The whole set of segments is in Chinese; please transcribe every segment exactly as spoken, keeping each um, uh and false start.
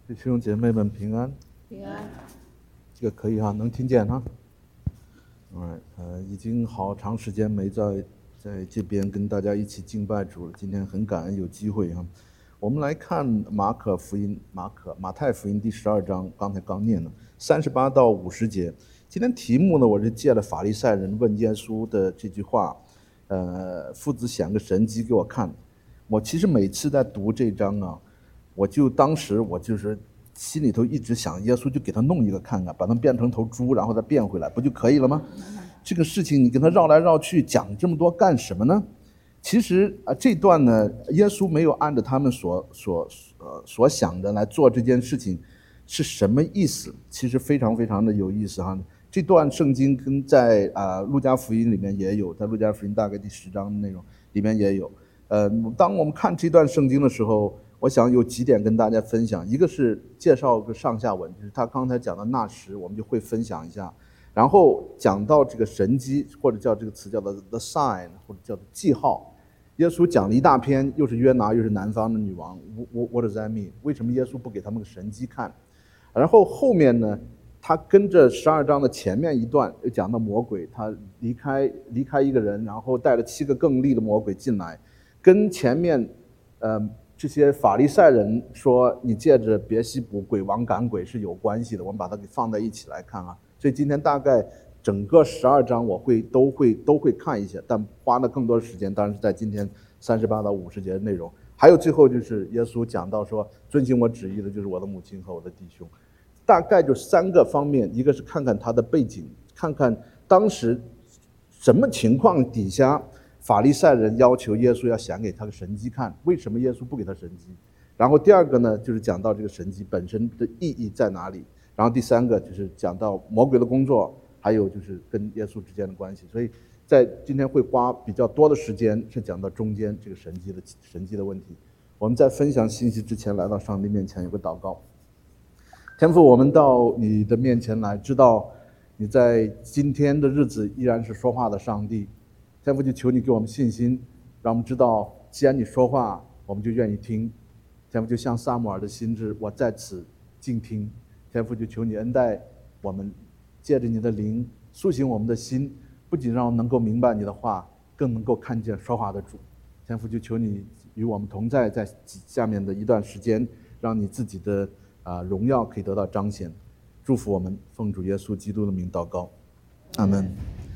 弟兄姐妹们平安， 平安。 这个可以哈，能听见哈。嗯，呃，已经好长时间没在在这边跟大家一起敬拜主了，今天很感恩有机会哈。我们来看马可福音，马可马太福音第十二章，刚才刚念了三十八到五十节。今天题目呢，我是借了法利赛人问耶稣的这句话，呃，父子显个神迹给我看。我其实每次在读这章啊，我就当时我就是心里头一直想，耶稣就给他弄一个看看，把他变成头猪，然后再变回来，不就可以了吗？这个事情你跟他绕来绕去讲这么多干什么呢？其实啊，这段呢，耶稣没有按照他们所所呃所想的来做这件事情，是什么意思？其实非常非常的有意思哈。这段圣经跟在啊、呃、路加福音里面也有，在路加福音大概第十章的内容里面也有。呃，当我们看这段圣经的时候，我想有几点跟大家分享。一个是介绍个上下文，就是他刚才讲的那时，我们就会分享一下。然后讲到这个神迹，或者叫这个词叫做 the sign， 或者叫做记号。耶稣讲了一大篇，又是约拿，又是南方的女王。What what does that mean？ 为什么耶稣不给他们个神迹看？然后后面呢，他跟着十二章的前面一段又讲到魔鬼，他离开离开一个人，然后带了七个更厉的魔鬼进来。跟前面，呃，这些法利赛人说你借着别西卜鬼王赶鬼是有关系的，我们把它给放在一起来看啊。所以今天大概整个十二章我会都会都会看一些，但花了更多的时间，当然是在今天三十八到五十节的内容。还有最后就是耶稣讲到说，遵行我旨意的就是我的母亲和我的弟兄，大概就三个方面，一个是看看他的背景，看看当时什么情况底下。法利赛人要求耶稣要显给他个神迹看，为什么耶稣不给他神迹？然后第二个呢，就是讲到这个神迹本身的意义在哪里。然后第三个就是讲到魔鬼的工作，还有就是跟耶稣之间的关系。所以在今天会花比较多的时间是讲到中间这个神迹的神迹的问题。我们在分享信息之前，来到上帝面前有个祷告。天父，我们到你的面前来，知道你在今天的日子依然是说话的上帝。天父，就求你给我们信心，让我们知道，既然你说话，我们就愿意听。天父，就像撒母耳的心志，我在此静听。天父，就求你恩待我们，借着你的灵苏醒我们的心，不仅让我们能够明白你的话，更能够看见说话的主。天父，就求你与我们同在，在下面的一段时间，让你自己的啊、呃、荣耀可以得到彰显。祝福我们，奉主耶稣基督的名祷告，阿门。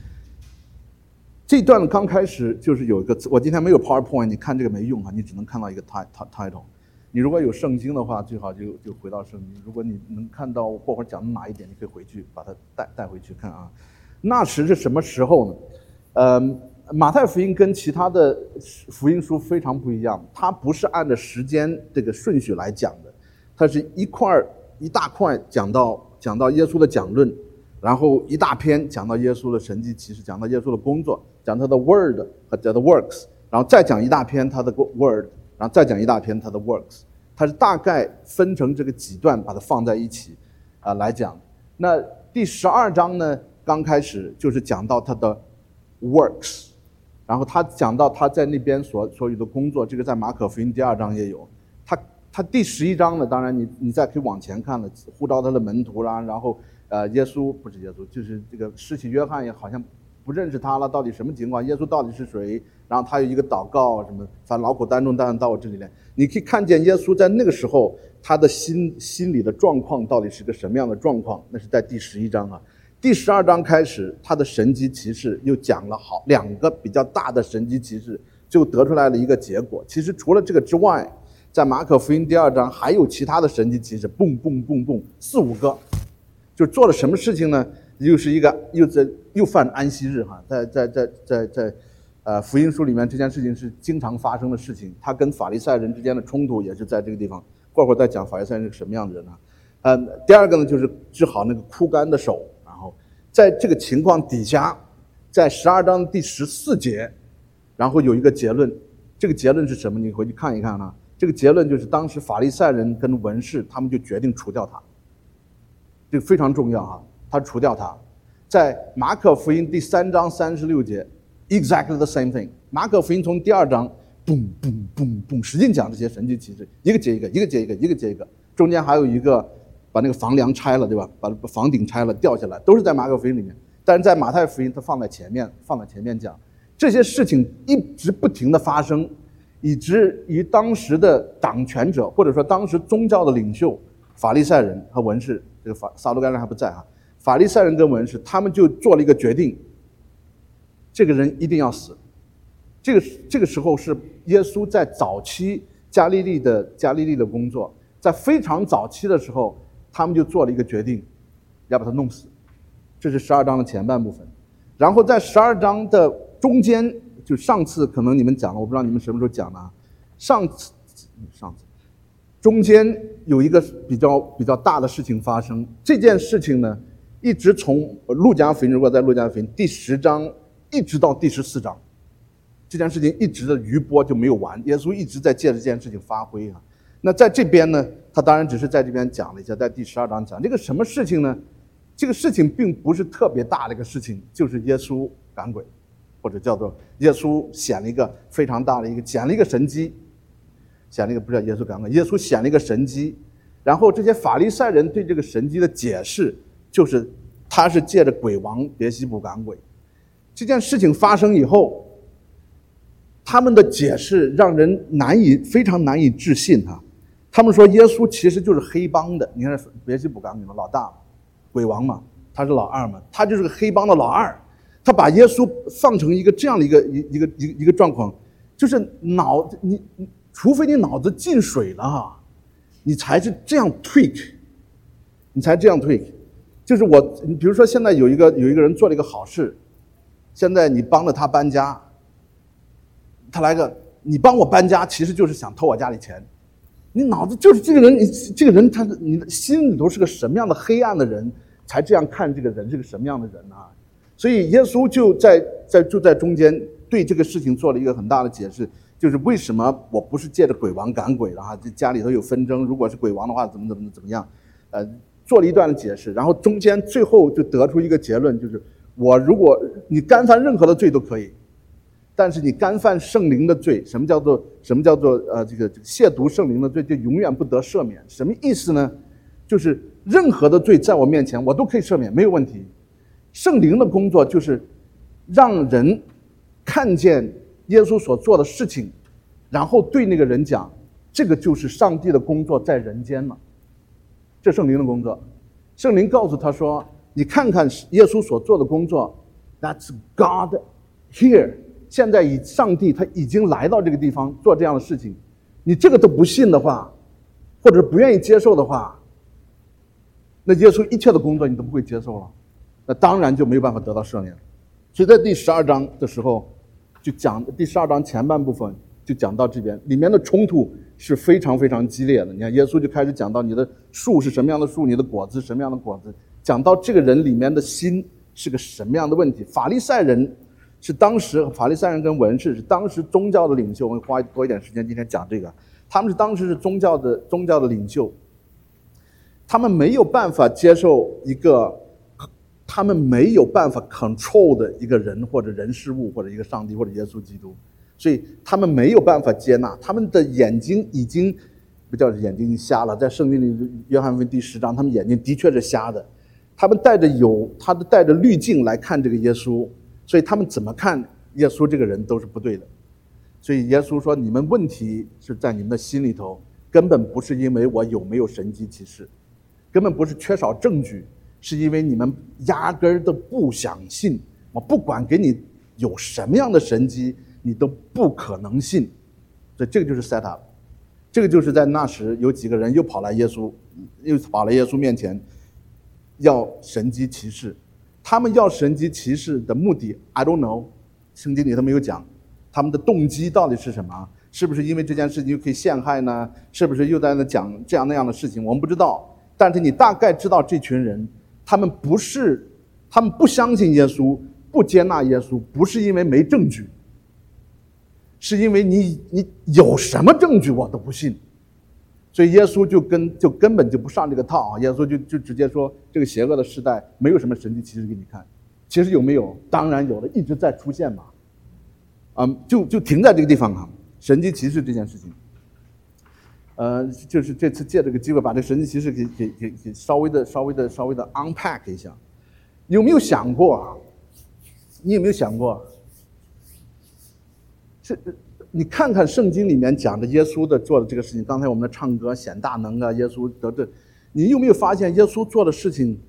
这段刚开始就是有一个，我今天没有 PowerPoint， 你看这个没用啊，你只能看到一个 title。你如果有圣经的话，最好就就回到圣经。如果你能看到过会儿讲的哪一点，你可以回去把它带带回去看啊。那时是什么时候呢？呃，马太福音跟其他的福音书非常不一样，它不是按照时间这个顺序来讲的，它是一块一大块讲到讲到耶稣的讲论。然后一大篇讲到耶稣的神迹奇事，讲到耶稣的工作，讲他的 word 和他的 works， 然后再讲一大篇他的 word， 然后再讲一大篇他的 works， 它是大概分成这个几段，把它放在一起啊、呃、来讲。那第十二章呢，刚开始就是讲到他的 works， 然后他讲到他在那边所所有的工作，这个在马可福音第二章也有。他他第十一章呢，当然你你再可以往前看了，呼召他的门徒啦，然后。呃，耶稣不是耶稣，就是这个施洗约翰也好像不认识他了，到底什么情况？耶稣到底是谁？然后他有一个祷告什么，凡劳苦担重担的到我这里来。你可以看见耶稣在那个时候他的心心理的状况到底是个什么样的状况？那是在第十一章啊。第十二章开始，他的神迹奇事又讲了好两个比较大的神迹奇事，就得出来了一个结果。其实除了这个之外，在马可福音第二章还有其他的神迹奇事，蹦蹦蹦蹦四五个。就做了什么事情呢？又是一个又在又犯安息日哈，在在在在在，呃，福音书里面这件事情是经常发生的事情。他跟法利赛人之间的冲突也是在这个地方。过会儿再讲法利赛人是什么样的人啊？嗯，第二个呢就是治好那个枯干的手。然后在这个情况底下，在十二章第十四节，然后有一个结论。这个结论是什么？你回去看一看啊。这个结论就是当时法利赛人跟文士他们就决定除掉他。这个非常重要啊，他除掉他。在马可福音第三章三十六节 ，exactly the same thing。马可福音从第二章，嘣嘣嘣嘣，使劲讲这些神迹奇事，一个接一个，一个接一个，一个接一个， 中间还有一个把那个房梁拆了，对吧？把房顶拆了掉下来，都是在马可福音里面。但是在马太福音，它放在前面，放在前面讲这些事情一直不停的发生，以至于当时的掌权者或者说当时宗教的领袖法利赛人和文士，这个法撒都该人还不在啊，法利赛人跟文士他们就做了一个决定，这个人一定要死。这个这个时候是耶稣在早期加利利的加利利的工作，在非常早期的时候，他们就做了一个决定，要把他弄死。这是十二章的前半部分。然后在十二章的中间，就上次可能你们讲了，我不知道你们什么时候讲的啊。上次上次中间有一个比较比较大的事情发生，这件事情呢，一直从路加福音，如果在路加福音第十章一直到第十四章，这件事情一直的余波就没有完，耶稣一直在借着这件事情发挥啊。那在这边呢，他当然只是在这边讲了一下，在第十二章讲这个什么事情呢？这个事情并不是特别大的一个事情，就是耶稣赶鬼，或者叫做耶稣显了一个非常大的一个显了一个神迹，显了一个不是耶稣赶鬼，耶稣显了一个神迹。然后这些法利赛人对这个神迹的解释就是他是借着鬼王别西卜赶鬼。这件事情发生以后，他们的解释让人难以非常难以置信啊！他们说耶稣其实就是黑帮的，你看别西卜赶鬼嘛，老大鬼王嘛，他是老二嘛，他就是个黑帮的老二。他把耶稣放成一个这样的一个一一个一个一个状况，就是脑你除非你脑子进水了哈，你才是这样 tweak， 你才这样 tweak。就是我，比如说现在有一个有一个人做了一个好事，现在你帮了他搬家，他来个你帮我搬家，其实就是想偷我家里钱。你脑子就是这个人，这个人他你的心里头是个什么样的黑暗的人，才这样看这个人是个什么样的人啊？所以耶稣就在在就在中间对这个事情做了一个很大的解释，就是为什么我不是借着鬼王赶鬼了哈？这家里头有纷争，如果是鬼王的话，怎么怎么怎么样？呃，做了一段的解释，然后中间最后就得出一个结论，就是我如果你干犯任何的罪都可以。但是你干犯圣灵的罪，什么叫做什么叫做呃这个这个亵渎圣灵的罪，就永远不得赦免。什么意思呢？就是任何的罪在我面前，我都可以赦免，没有问题。圣灵的工作就是让人看见耶稣所做的事情，然后对那个人讲，这个就是上帝的工作在人间嘛。这圣灵的工作，圣灵告诉他说：“你看看耶稣所做的工作 ，That's God here。”现在以上帝他已经来到这个地方做这样的事情，你这个都不信的话，或者不愿意接受的话，那耶稣一切的工作你都不会接受了，那当然就没有办法得到赦免。所以在第十二章的时候，就讲第十二章前半部分就讲到这边，里面的冲突是非常非常激烈的。你看耶稣就开始讲到你的树是什么样的树，你的果子是什么样的果子，讲到这个人里面的心是个什么样的问题。法利赛人是当时法利赛人跟文士是当时宗教的领袖，我们花多一点时间今天讲这个。他们是当时是宗教的宗教的领袖，他们没有办法接受一个，他们没有办法 control 的一个人或者人事物或者一个上帝或者耶稣基督，所以他们没有办法接纳，他们的眼睛已经不叫眼睛瞎了，在圣经里约翰福音第十章，他们眼睛的确是瞎的，他们带着有他的带着滤镜来看这个耶稣。所以他们怎么看耶稣这个人都是不对的。所以耶稣说，你们问题是在你们的心里头，根本不是因为我有没有神迹奇事，根本不是缺少证据，是因为你们压根儿都不相信。我不管给你有什么样的神迹，你都不可能信。所以这个就是 set up， 这个就是在那时有几个人又跑来耶稣又跑来耶稣面前要神迹奇事。他们要神迹奇事的目的 I don't know， 圣经里头没有讲他们的动机到底是什么，是不是因为这件事情就可以陷害呢？是不是又在那讲这样那样的事情，我们不知道。但是你大概知道这群人他们不是他们不相信耶稣，不接纳耶稣，不是因为没证据，是因为你你有什么证据我都不信。所以耶稣就跟就根本就不上这个套啊！耶稣就就直接说，这个邪恶的时代没有什么神迹奇事给你看。其实有没有？当然有的，一直在出现嘛。嗯，就就停在这个地方啊，神迹奇事这件事情。 呃，就是这次借这个机会把这神迹奇事给给给给稍微的稍微的稍微的 unpack 一下。有没有想过啊？你有没有想过？这你看看圣经里面讲的耶稣的做的这个事情，刚才我们的唱歌显大能啊，耶稣得这，你有没有发现耶稣做的事情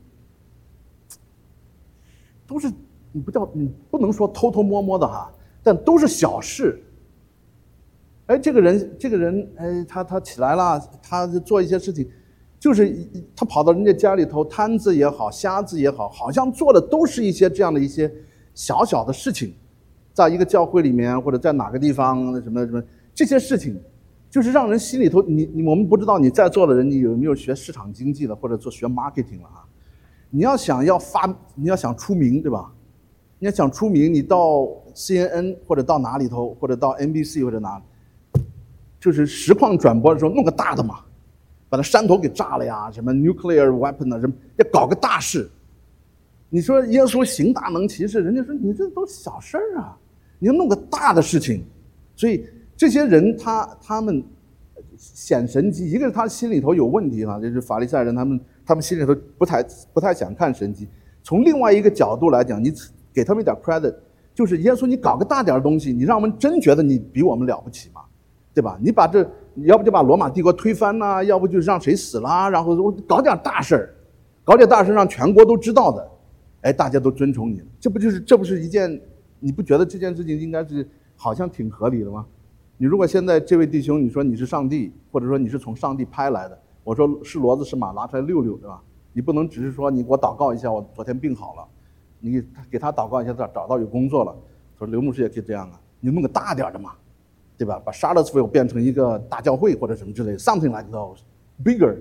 都是你不叫你不能说偷偷摸摸的哈，但都是小事。哎，这个人这个人哎，他他起来了，他做一些事情。就是他跑到人家家里头，摊子也好，瞎子也好，好像做的都是一些这样的一些小小的事情，在一个教会里面或者在哪个地方什么什么这些事情，就是让人心里头，你你我们不知道你在座的人你有没有学市场经济了，或者做学 marketing 了啊？你要想要发，你要想出名，对吧？你要想出名，你到 C N N 或者到哪里头，或者到 N B C 或者哪，就是实况转播的时候弄个大的嘛。把那山头给炸了呀，什么 nuclear weapon 啊，什么要搞个大事。你说耶稣行大能奇事，人家说你这都小事儿啊，你要弄个大的事情。所以这些人他他们显神迹，一个是他心里头有问题啊，就是法利赛人他们他们心里头不太不太想看神迹。从另外一个角度来讲，你给他们一点 credit， 就是耶稣你搞个大点的东西，你让我们真觉得你比我们了不起嘛，对吧？你把这。要不就把罗马帝国推翻呐、啊，要不就让谁死啦，然后搞点大事儿，搞点大事让全国都知道的，哎，大家都尊崇你，这不就是这不是一件？你不觉得这件事情应该是好像挺合理的吗？你如果现在这位弟兄，你说你是上帝，或者说你是从上帝拍来的，我说是骡子是马，拿出来溜溜，对吧？你不能只是说你给我祷告一下，我昨天病好了，你给他祷告一下，他找到有工作了。说刘牧师也可以这样啊，你弄个大点的嘛。对吧？把 Charlottesville 变成一个大教会或者什么之类的 ，something like those bigger,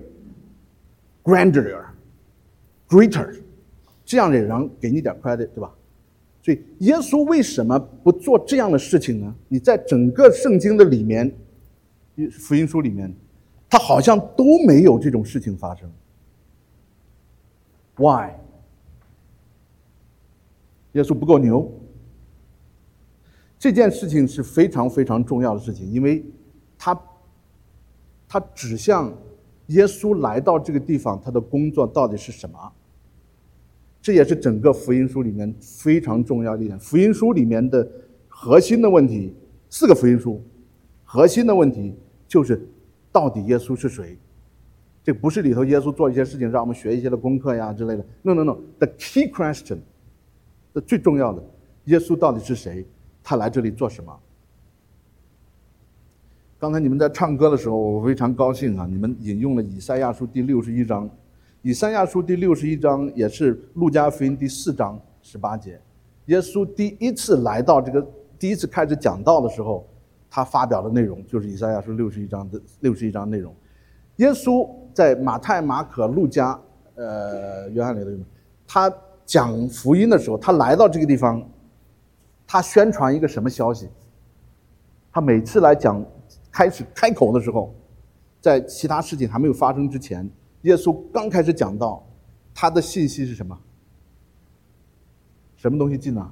grander, greater， 这样的人给你点 credit， 对吧？所以耶稣为什么不做这样的事情呢？你在整个圣经的里面，福音书里面，他好像都没有这种事情发生。Why？ 耶稣不够牛？这件事情是非常非常重要的事情，因为他他指向耶稣来到这个地方，他的工作到底是什么？这也是整个福音书里面非常重要的一点。福音书里面的核心的问题，四个福音书核心的问题就是到底耶稣是谁？这不是里头耶稣做一些事情让我们学一些的功课呀之类的。No no no，the key question， 这最重要的，耶稣到底是谁？他来这里做什么？刚才你们在唱歌的时候，我非常高兴啊！你们引用了以赛亚书第六十一章，以赛亚书第六十一章也是路加福音第四章十八节。耶稣第一次来到这个，第一次开始讲道的时候，他发表的内容就是以赛亚书六十一章的六十一章内容。耶稣在马太、马可、路加、呃约翰里头，他讲福音的时候，他来到这个地方。他宣传一个什么消息？他每次来讲开始开口的时候，在其他事情还没有发生之前，耶稣刚开始讲道，他的信息是什么？什么东西近了？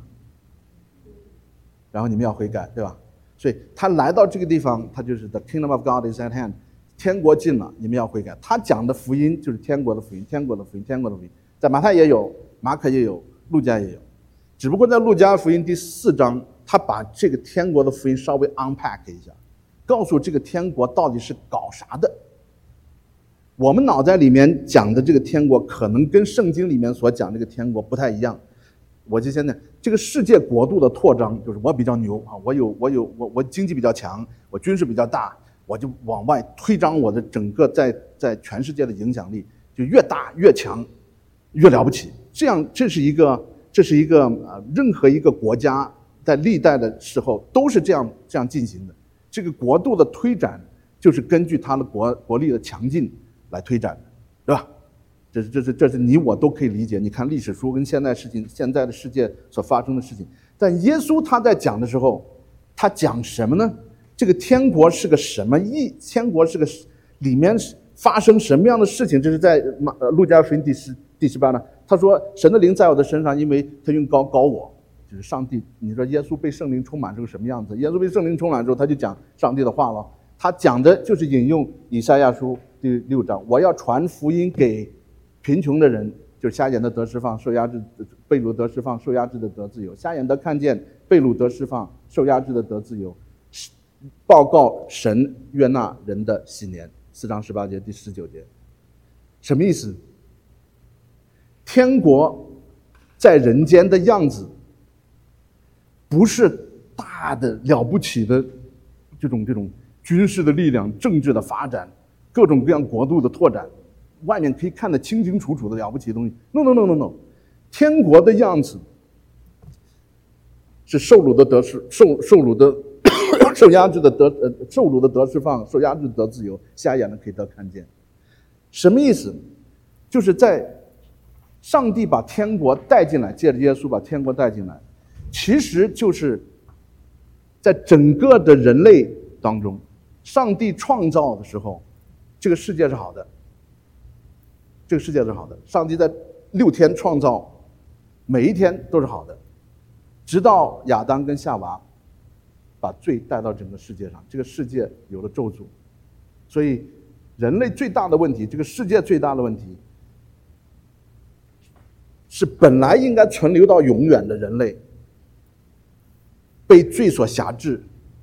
然后你们要悔改，对吧？所以他来到这个地方，他就是 The Kingdom of God is at hand， 天国近了，你们要悔改。他讲的福音就是天国的福音，天国的福音，天国的福音，在马太也有，马可也有，路加也有。只不过在路加福音第四章，他把这个天国的福音稍微 unpack 一下，告诉这个天国到底是搞啥的。我们脑袋里面讲的这个天国，可能跟圣经里面所讲这个天国不太一样。我就现在这个世界国度的扩张，就是我比较牛啊，我有我有我我经济比较强，我军事比较大，我就往外推张我的整个在在全世界的影响力，就越大越强，越了不起。这样，这是一个。这是一个呃，任何一个国家在历代的时候都是这样这样进行的。这个国度的推展就是根据它的国国力的强劲来推展的，对吧？这是这是这是你我都可以理解。你看历史书跟现在事情，现在的世界所发生的事情。但耶稣他在讲的时候，他讲什么呢？这个天国是个什么意？天国是个里面发生什么样的事情？这是在马呃路加福音第十第十八呢。他说：“神的灵在我的身上，因为他用膏膏我，就是上帝。你说耶稣被圣灵充满是个什么样子？耶稣被圣灵充满之后，他就讲上帝的话了。 他讲的就是引用以赛亚书第六章，我要传福音给贫穷的人，就是瞎眼的得释放，受压制被掳得释放，受压制的得自由，瞎眼的看见，被掳得释放，受压制的得自由，报告神悦纳人的喜年。四章十八节第十九节，什么意思？天国在人间的样子，不是大的了不起的这种这种军事的力量、政治的发展、各种各样国度的拓展，外面可以看得清清楚楚的了不起的东西。No no no no no， 天国的样子是受掳的得释，受受掳的受压制的得呃受掳的得释放，受压制的得自由，瞎眼的可以得看见。什么意思？就是在上帝把天国带进来，借着耶稣把天国带进来，其实就是在整个的人类当中，上帝创造的时候，这个世界是好的，这个世界是好的。上帝在六天创造，每一天都是好的，直到亚当跟夏娃把罪带到整个世界上，这个世界有了咒诅。所以人类最大的问题，这个世界最大的问题，是本来应该存留到永远的人类被罪所辖制，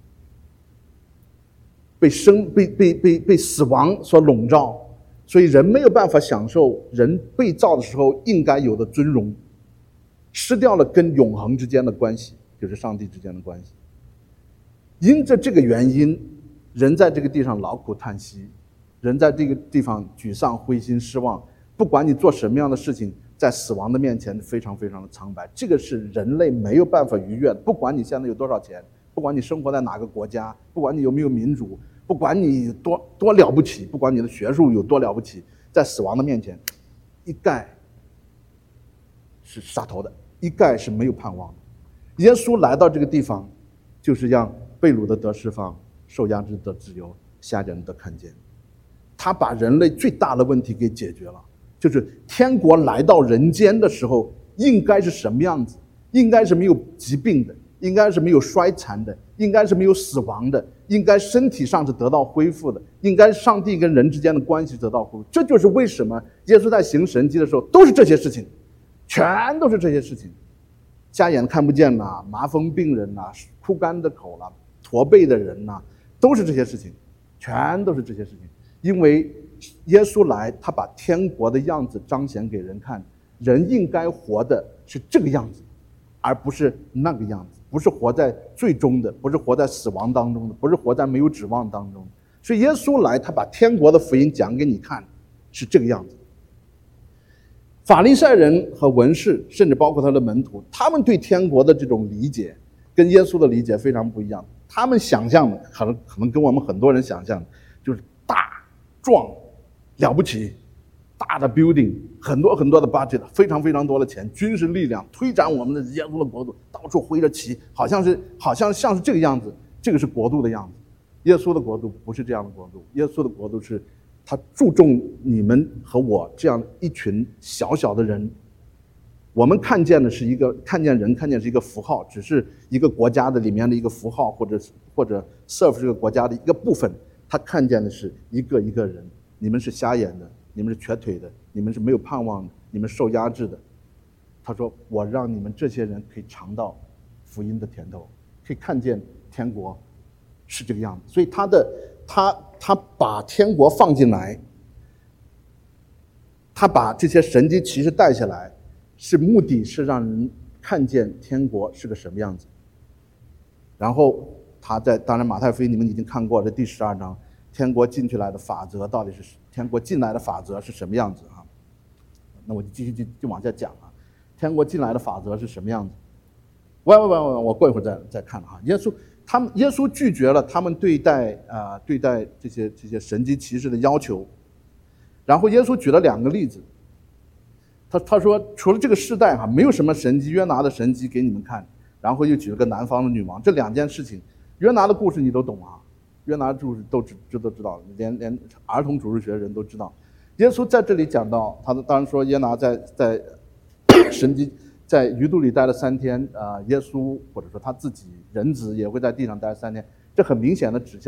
被生被被被被死亡所笼罩，所以人没有办法享受人被造的时候应该有的尊荣，失掉了跟永恒之间的关系，就是上帝之间的关系。因着这个原因，人在这个地上劳苦叹息，人在这个地方沮丧灰心失望，不管你做什么样的事情，在死亡的面前非常非常的苍白。这个是人类没有办法逾越的，不管你现在有多少钱，不管你生活在哪个国家，不管你有没有民主，不管你多多了不起，不管你的学术有多了不起，在死亡的面前，一概是杀头的，一概是没有盼望的。耶稣来到这个地方，就是让被掳的得释放，受压制的自由，瞎眼的看见。他把人类最大的问题给解决了，就是天国来到人间的时候应该是什么样子，应该是没有疾病的，应该是没有衰残的，应该是没有死亡的，应该身体上是得到恢复的，应该上帝跟人之间的关系得到恢复。这就是为什么耶稣在行神迹的时候都是这些事情，全都是这些事情。瞎眼看不见啦，麻风病人啦，枯干的口啦，驼背的人啦，都是这些事情，全都是这些事情。因为耶稣来，他把天国的样子彰显给人看，人应该活的是这个样子，而不是那个样子，不是活在最终的，不是活在死亡当中的，不是活在没有指望当中。所以耶稣来，他把天国的福音讲给你看，是这个样子。法利赛人和文士，甚至包括他的门徒，他们对天国的这种理解跟耶稣的理解非常不一样。他们想象的可能可能跟我们很多人想象的就是大壮了不起，大的 building， 很多很多的 budget， 非常非常多的钱，军事力量推展我们的耶稣的国度，到处挥着旗，好像是好像像是这个样子，这个是国度的样子。耶稣的国度不是这样的国度，耶稣的国度是他注重你们和我这样一群小小的人。我们看见的是一个看见人看见是一个符号，只是一个国家的里面的一个符号，或者或者 serve 这个国家的一个部分。他看见的是一个一个人，你们是瞎眼的，你们是瘸腿的，你们是没有盼望的，你们受压制的。他说我让你们这些人可以尝到福音的甜头，可以看见天国是这个样子。所以他的他他把天国放进来，他把这些神迹奇事带下来，是目的是让人看见天国是个什么样子。然后他在当然马太福音你们已经看过这第十二章，天国进去来的法则到底是天国进来的法则是什么样子啊？那我就继续就就往下讲啊，天国进来的法则是什么样子？喂喂喂喂，我过一会儿再再看哈。耶稣他们耶稣拒绝了他们对待啊、呃、对待这些这些神迹奇事的要求，然后耶稣举了两个例子。他他说除了这个世代哈，没有什么神迹，约拿的神迹给你们看，然后又举了个南方的女王，这两件事情。约拿的故事你都懂啊，约拿的故事都知知都知道，连连儿童主日学的人都知道。耶稣在这里讲到，他当然说约拿在在神迹在鱼肚里待了三天，啊、呃，耶稣或者说他自己人子也会在地上待三天，这很明显的指向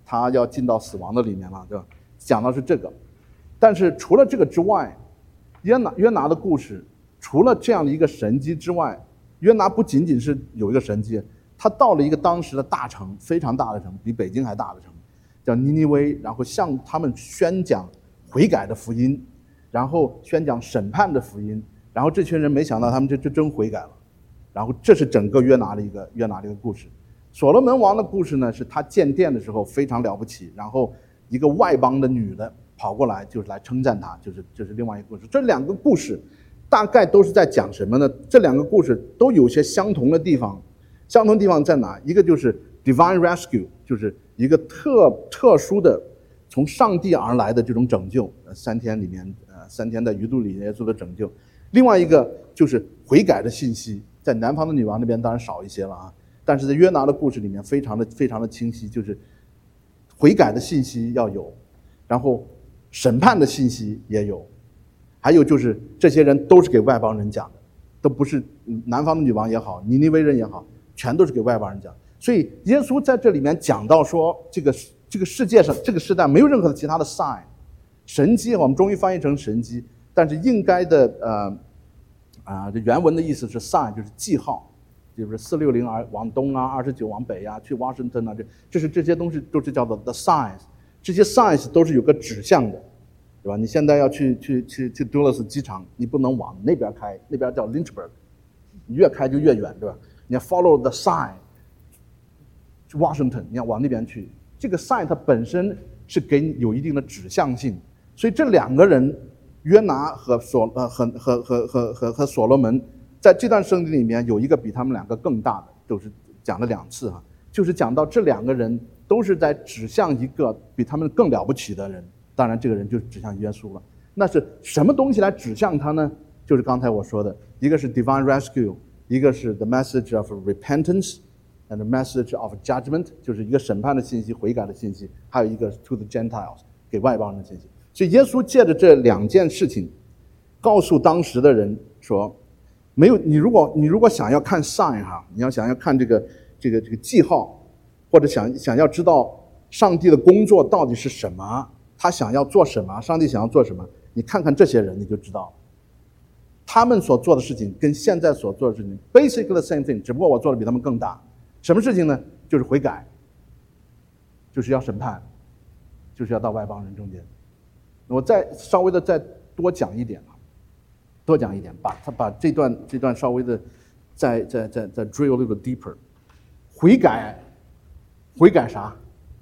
他要进到死亡的里面了，对吧？讲的是这个。但是除了这个之外，约拿约拿的故事，除了这样的一个神迹之外，约拿不仅仅是有一个神迹，他到了一个当时的大城，非常大的城，比北京还大的城，叫尼尼微，然后向他们宣讲悔改的福音，然后宣讲审判的福音，然后这群人没想到他们就就真悔改了，然后这是整个约拿的一个约拿的一个故事。所罗门王的故事呢，是他建殿的时候非常了不起，然后一个外邦的女的跑过来就是来称赞他，就是就是另外一个故事。这两个故事大概都是在讲什么呢？这两个故事都有些相同的地方，相同地方在哪？一个就是 divine rescue， 就是一个特特殊的从上帝而来的这种拯救，三天里面呃三天在鱼肚里耶稣的拯救。另外一个就是悔改的信息，在南方的女王那边当然少一些了啊。但是在约拿的故事里面非常的非常的清晰，就是悔改的信息要有，然后审判的信息也有，还有就是这些人都是给外邦人讲的，都不是南方的女王也好，尼尼微人也好，全都是给外邦人讲。所以耶稣在这里面讲到说，这个这个世界上这个时代没有任何的其他的 sign 神迹，我们终于翻译成神迹，但是应该的呃啊，这原文的意思是 sign， 就是记号。就是四六零往东啊，二十九往北啊，去 Washington 啊，这这是这些东西都是叫做 the signs， 这些 signs 都是有个指向的，对吧？你现在要去去去去 Dulles 机场，你不能往那边开，那边叫 Lynchburg， 你越开就越远，对吧？你要 follow the sign， 去 Washington， 你要往那边去。这个 sign 它本身是给你有一定的指向性，所以这两个人约拿和所呃和和和和和和所罗门。在这段圣经里面有一个比他们两个更大的，就是讲了两次哈，就是讲到这两个人都是在指向一个比他们更了不起的人，当然这个人就指向耶稣了。那是什么东西来指向他呢？就是刚才我说的，一个是 divine rescue， 一个是 the message of repentance and the message of judgment， 就是一个审判的信息，悔改的信息，还有一个 to the Gentiles， 给外邦人的信息。所以耶稣借着这两件事情告诉当时的人说，没有，你如果你如果想要看 sign 哈，你要想要看这个这个这个记号，或者想想要知道上帝的工作到底是什么，他想要做什么，上帝想要做什么，你看看这些人你就知道，他们所做的事情跟现在所做的事情 basically the same thing， 只不过我做的比他们更大。什么事情呢？就是悔改，就是要审判，就是要到外邦人中间。我再稍微的再多讲一点啊。多讲一点，把他把这段这段稍微的再再再再 drill a little deeper。悔改，悔改啥？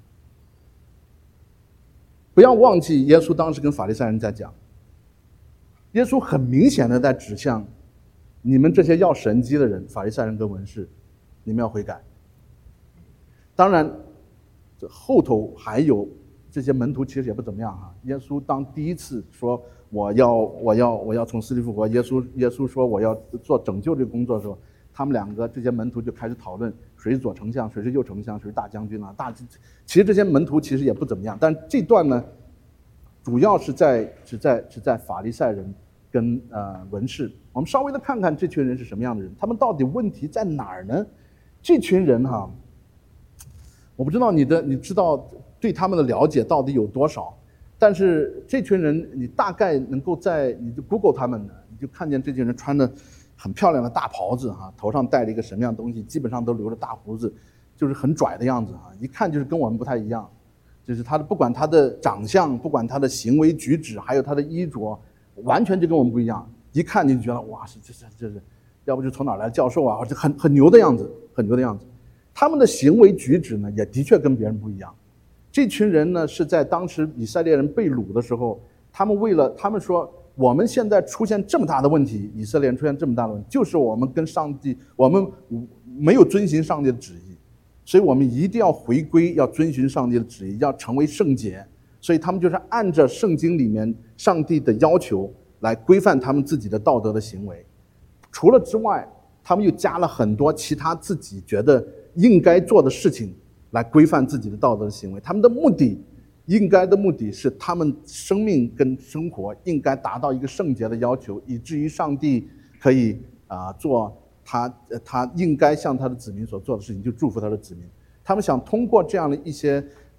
不要忘记耶稣当时跟法利赛人在讲，耶稣很明显的在指向你们这些要神迹的人，法利赛人跟文士，你们要悔改。当然，这后头还有这些门徒其实也不怎么样哈。耶稣当第一次说。我要我要我要从死里复活，耶稣耶稣说我要做拯救这个工作的时候，他们两个这些门徒就开始讨论谁是左丞相，谁是右丞相，谁是大将军啊，大其实这些门徒其实也不怎么样，但这段呢，主要是在是在是在法利赛人跟呃文士，我们稍微的看看这群人是什么样的人，他们到底问题在哪儿呢？这群人哈，我不知道你的你知道对他们的了解到底有多少。但是这群人，你大概能够在你就 Google 他们呢，你就看见这群人穿的很漂亮的大袍子哈，头上戴了一个什么样的东西，基本上都留着大胡子，就是很拽的样子哈，一看就是跟我们不太一样，就是他的不管他的长相，不管他的行为举止，还有他的衣着，完全就跟我们不一样，一看你就觉得哇，是这是这是，要不就从哪儿来的教授啊，或者很很牛的样子，很牛的样子。他们的行为举止呢，也的确跟别人不一样。这群人呢，是在当时以色列人被掳的时候，他们为了他们说，我们现在出现这么大的问题，以色列人出现这么大的问题，就是我们跟上帝，我们没有遵循上帝的旨意，所以我们一定要回归，要遵循上帝的旨意，要成为圣洁。所以他们就是按着圣经里面上帝的要求来规范他们自己的道德的行为。除了之外，他们又加了很多其他自己觉得应该做的事情。来规范自己的道德的行为，他们的目的，应该的目的是他们生命跟生活应该达到一个圣洁的要求，以至于上帝可以啊、呃、做他他应该向他的子民所做的事情，就祝福他的子民。他们想通过这样的一些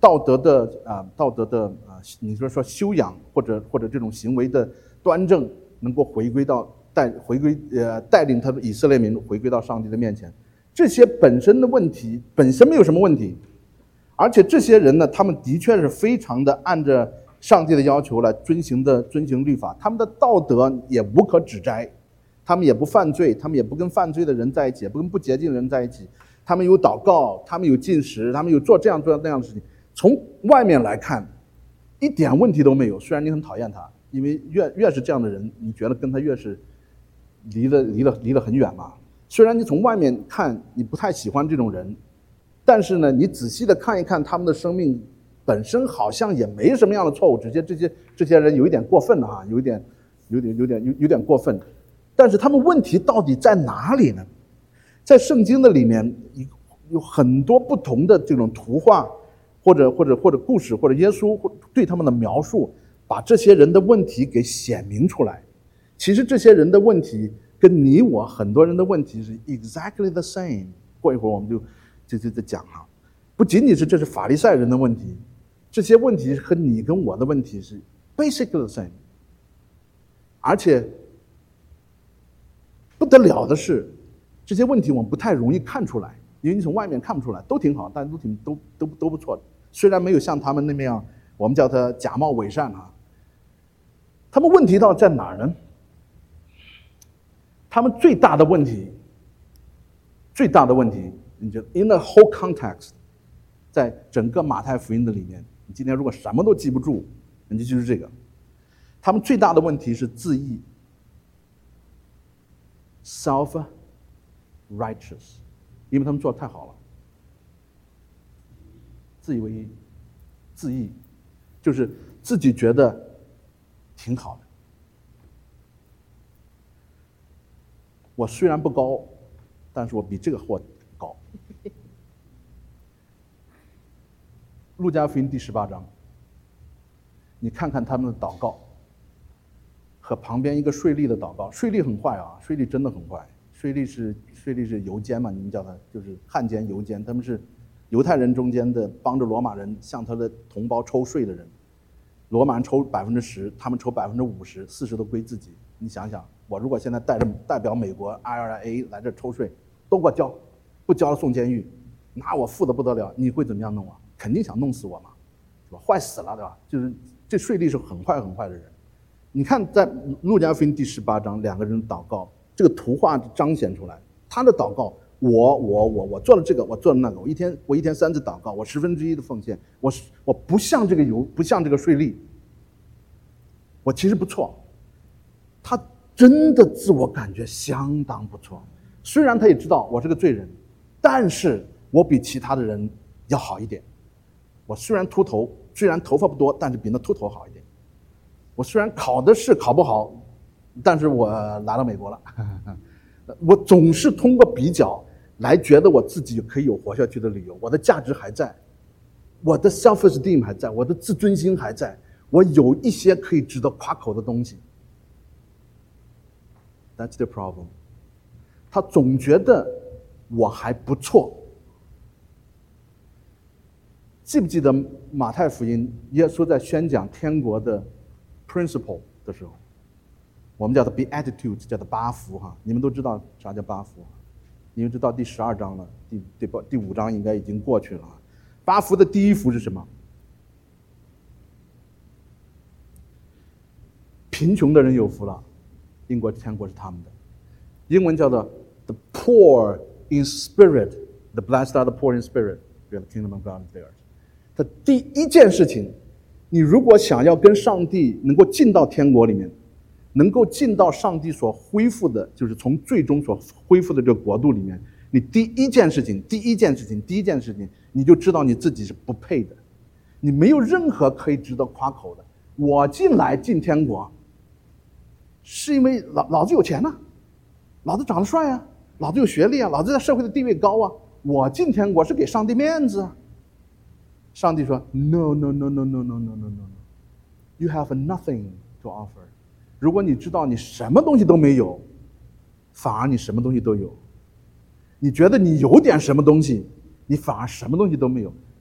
道德的啊、呃、道德的啊、呃，你说说修养或者或者这种行为的端正，能够回归到带回归呃带领他的以色列民回归到上帝的面前，这些本身的问题本身没有什么问题，而且这些人呢，他们的确是非常的按着上帝的要求来遵行的遵行律法，他们的道德也无可指摘，他们也不犯罪，他们也不跟犯罪的人在一起，也不跟不洁净的人在一起，他们有祷告，他们有禁食，他们有做这样做那样的事情。从外面来看，一点问题都没有。虽然你很讨厌他，因为越越是这样的人，你觉得跟他越是离了离了离了很远嘛。虽然你从外面看你不太喜欢这种人，但是呢，你仔细的看一看他们的生命本身，好像也没什么样的错误。直接这些这些人有一点过分了哈，有一点有点有点有有点过分。但是他们问题到底在哪里呢？在圣经的里面有很多不同的这种图画。或者或者或者故事，或者耶稣对他们的描述，把这些人的问题给显明出来。其实这些人的问题跟你我很多人的问题是 exactly the same。过一会儿我们就就就就讲哈，不仅仅是这是法利赛人的问题，这些问题和你跟我的问题是 basically the same。而且不得了的是，这些问题我们不太容易看出来，因为你从外面看不出来，都挺好，大家都挺都都都不错的。虽然没有像他们那样，我们叫他假冒伪善啊。他们问题到底在哪儿呢？他们最大的问题，最大的问题，你就 in the whole context， 在整个马太福音的里面，你今天如果什么都记不住，你就记住这个。他们最大的问题是自义 ，self-righteous， 因为他们做得太好了。自以为义，自义，就是自己觉得挺好的。我虽然不高，但是我比这个货高。路加福音第十八章，你看看他们的祷告，和旁边一个税吏的祷告。税吏很坏啊，税吏真的很坏。税吏是税吏是犹监嘛，你们叫他就是汉奸犹监，他们是犹太人中间的帮着罗马人向他的同胞抽税的人。罗马人抽百分之十，他们抽百分之五十，四十都归自己。你想想，我如果现在带着代表美国 I R A 来这抽税，都给我交，不交了送监狱，那我富得不得了，你会怎么样弄啊？肯定想弄死我嘛，是吧？坏死了，对吧？就是这税吏是很坏很坏的人。你看，在路加福音第十八章，两个人祷告，这个图画彰显出来。他的祷告，我我我我做了这个，我做了那个，我一天我一天三次祷告，我十分之一的奉献，我我不像这个犹不像这个税吏，我其实不错。他真的自我感觉相当不错，虽然他也知道我是个罪人，但是我比其他的人要好一点。我虽然秃头，虽然头发不多，但是比那秃头好一点。我虽然考的是考不好，但是我来到美国了。我总是通过比较来觉得我自己可以有活下去的理由，我的价值还在，我的 self-esteem 还在，我的自尊心还在，我有一些可以值得夸口的东西。That's the problem。他总觉得我还不错。记不记得马太福音，耶稣在宣讲天国的 principle 的时候，我们叫做 beatitudes， 叫做八福哈。你们都知道啥叫八福，因为这到第十二章了，第第第五章应该已经过去了。八福的第一福是什么？贫穷的人有福了，英国天国是他们的。英文叫做 the poor in spirit， the blessed are the poor in spirit， the kingdom of God is theirs。他第一件事情，你如果想要跟上帝能够进到天国里面，能够进到上帝所恢复的，就是从最终所恢复的这个国度里面，你第一件事情，第一件事情，第一件事情，你就知道你自己是不配的，你没有任何可以值得夸口的。我进来进天国，是因为老老子有钱呐、啊，老子长得帅啊，老子有学历啊，老子在社会的地位高啊，我进天国是给上帝面子啊。上帝说 No no no no no no no no no You have nothing to offer。 如果你知道你什么东西都没有，反而你什么东西都有。你觉得你有点什么东西，你反而什么东西都没有。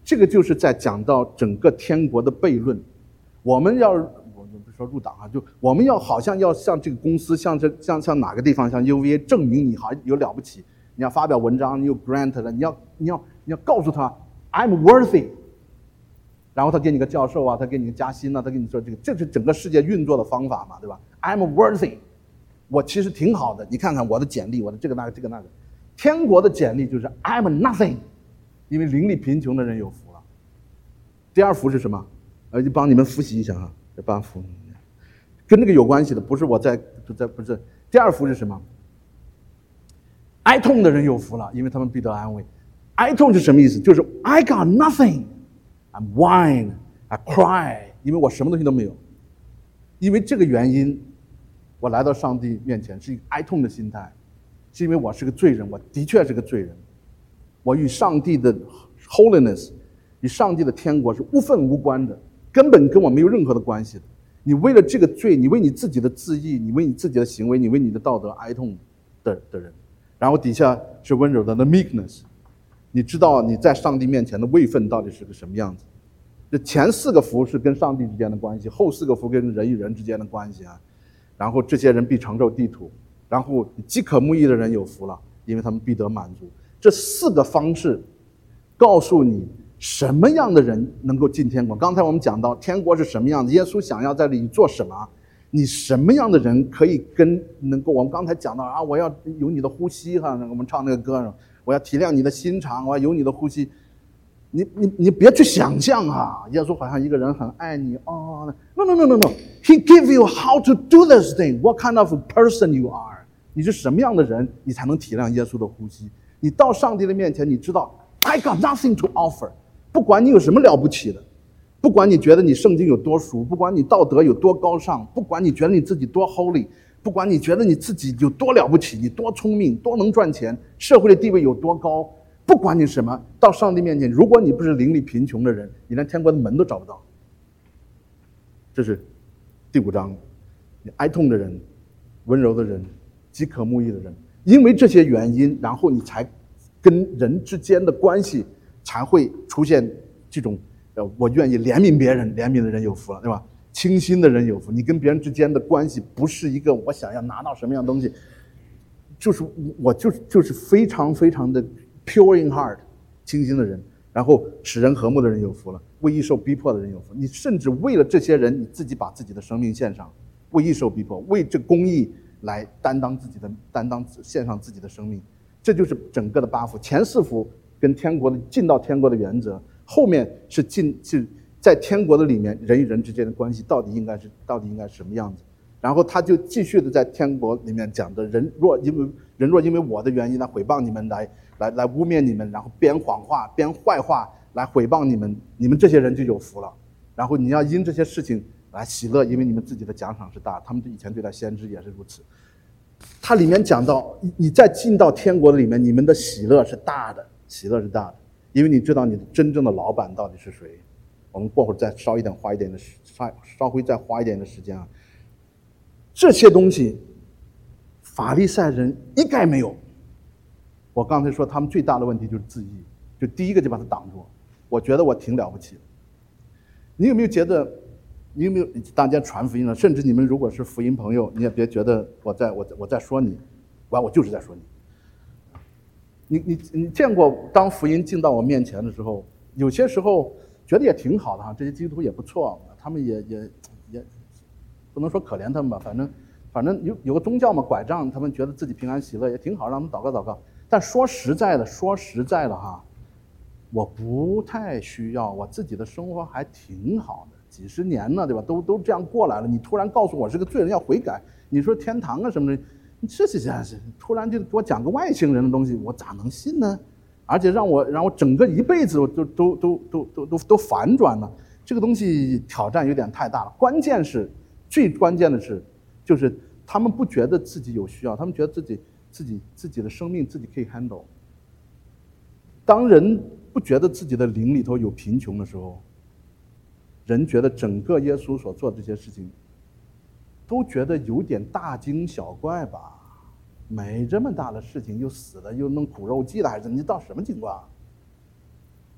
这个就是在讲到整个天国的悖论。我们要我不说入党啊，就我们要好像要像这个公司，像这像像哪个地方，像 U V A 证明你好有了不起，你要发表文章，你有 grant 了，你要你要你要告诉他 I'm worthy， 然后他给你个教授啊，他给你个加薪啊，他跟你说这个，这是整个世界运作的方法嘛，对吧 ？I'm worthy， 我其实挺好的，你看看我的简历，我的这个那个这个那个。天国的简历就是 I'm nothing， 因为灵力贫穷的人有福了。第二福是什么？呃，就帮你们复习一下哈，这八福跟这个有关系的，不是我在在不是。第二福是什么？哀痛的人有福了，因为他们必得安慰。哀痛是什么意思？就是 I got nothing， I'm whine， I cry， 因为我什么东西都没有。因为这个原因，我来到上帝面前是一个哀痛的心态。是因为我是个罪人，我的确是个罪人，我与上帝的 holiness， 与上帝的天国是无分无关的，根本跟我没有任何的关系的。你为了这个罪，你为你自己的自义，你为你自己的行为，你为你的道德哀痛的的人，然后底下是温柔的 the meekness， 你知道你在上帝面前的位分到底是个什么样子。这前四个福是跟上帝之间的关系，后四个福跟人与人之间的关系啊。然后这些人必承受地土。然后饥渴慕义的人有福了，因为他们必得满足。这四个方式告诉你什么样的人能够进天国。刚才我们讲到天国是什么样子，耶稣想要在这里做什么，你什么样的人可以跟能够，我们刚才讲到啊，我要有你的呼吸哈，我们唱那个歌，我要体谅你的心肠，我要有你的呼吸。你你你别去想象啊，耶稣好像一个人很爱你哦 ，no no no no no，He give you how to do this thing. What kind of person you are？你是什么样的人，你才能体谅耶稣的呼吸？你到上帝的面前，你知道 I got nothing to offer。不管你有什么了不起的，不管你觉得你圣经有多熟，不管你道德有多高尚，不管你觉得你自己多 holy， 不管你觉得你自己有多了不起，你多聪明，多能赚钱，社会的地位有多高，不管你什么，到上帝面前，如果你不是灵里贫穷的人，你连天国的门都找不到。这是第五章，你哀痛的人，温柔的人，饥渴慕义的人，因为这些原因，然后你才跟人之间的关系才会出现这种，呃，我愿意怜悯别人，怜悯的人有福了，对吧？清心的人有福。你跟别人之间的关系不是一个我想要拿到什么样的东西，就是我就是就是非常非常的 pure in heart， 清心的人，然后使人和睦的人有福了，为义受逼迫的人有福。你甚至为了这些人，你自己把自己的生命献上，为义受逼迫，为这公义来担当自己的担当献上自己的生命。这就是整个的八福。前四福跟天国的进到天国的原则，后面是进是在天国的里面人与人之间的关系到底应该是到底应该是什么样子。然后他就继续的在天国里面讲的，人若因为人若因为我的原因来毁谤你们，来来来污蔑你们，然后编谎话编坏话来毁谤你们，你们这些人就有福了。然后你要因这些事情来喜乐，因为你们自己的奖赏是大。他们以前对待先知也是如此。它里面讲到，你在进到天国的里面，你们的喜乐是大的，喜乐是大的，因为你知道你真正的老板到底是谁。我们过会儿再稍一点花一点的稍稍微再花一点的时间啊。这些东西，法利赛人一概没有。我刚才说他们最大的问题就是自义，就第一个就把它挡住。我觉得我挺了不起的。你有没有觉得？你有没有大家传福音了？甚至你们如果是福音朋友，你也别觉得我在我我在说你，完我就是在说你。你你你见过当福音进到我面前的时候，有些时候觉得也挺好的哈，这些基督徒也不错，他们也也也不能说可怜他们吧，反正反正有有个宗教嘛，拐杖，他们觉得自己平安喜乐也挺好，让他们祷告祷告。但说实在的，说实在的哈，我不太需要，我自己的生活还挺好的。几十年了，对吧？都都这样过来了，你突然告诉我是个罪人要悔改，你说天堂啊什么的，这是这是突然就给我讲个外星人的东西，我咋能信呢？而且让我让我整个一辈子都都都都都都都反转了，这个东西挑战有点太大了。关键是最关键的是，就是他们不觉得自己有需要，他们觉得自己自己自己的生命自己可以 handle。当人不觉得自己的灵里头有贫穷的时候，人觉得整个耶稣所做的这些事情都觉得有点大惊小怪吧，没这么大的事情，又死了又弄苦肉计了，还是你到什么情况？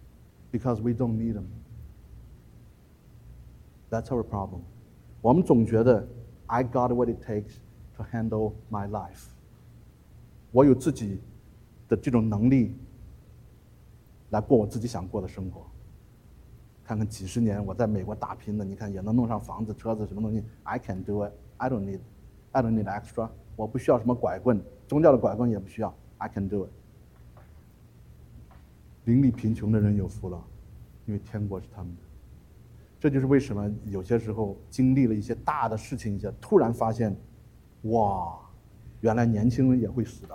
because we don't need them. That's our problem. 我们总觉得 I got what it takes to handle my life. 我有自己的这种能力来过我自己想过的生活。看看几十年我在美国打拼的，你看也能弄上房子、车子什么东西。I can do it. I don't need. I don't need extra. 我不需要什么拐棍，宗教的拐棍也不需要。I can do it. 邻里贫穷的人有福了，因为天国是他们的。这就是为什么有些时候经历了一些大的事情一下，突然发现，哇，原来年轻人也会死的，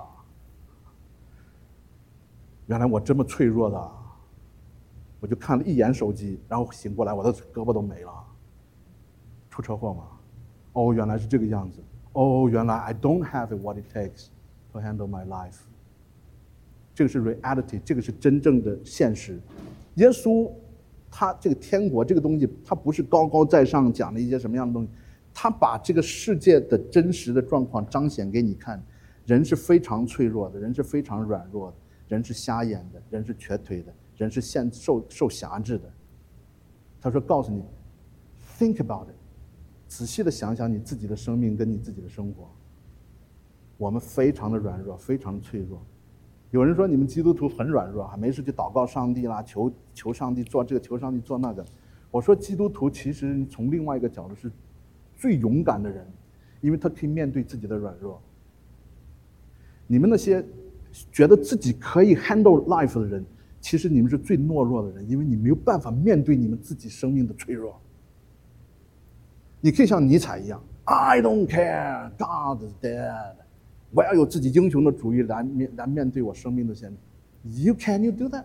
原来我这么脆弱的，我就看了一眼手机，然后醒过来，我的胳膊都没了，出车祸吗？哦，原来是这个样子。哦，原来 I don't have what it takes to handle my life。这个是 reality， 这个是真正的现实。耶稣他这个天国这个东西，他不是高高在上讲的一些什么样的东西，他把这个世界的真实的状况彰显给你看。人是非常脆弱的，人是非常软弱的，人是瞎眼的，人是瘸腿的，人是限受受辖制的。他说告诉你 think about it， 仔细的想想你自己的生命跟你自己的生活。我们非常的软弱，非常的脆弱。有人说你们基督徒很软弱，还没事去祷告上帝啦，求求上帝做这个，求上帝做那个。我说基督徒其实从另外一个角度是最勇敢的人，因为他可以面对自己的软弱。你们那些觉得自己可以 handle life 的人，其实你们是最懦弱的人，因为你没有办法面对你们自己生命的脆弱。你可以像尼采一样 I don't care, God is dead， 我要有自己英雄的主义来面来面对我生命的现状。You can you do that?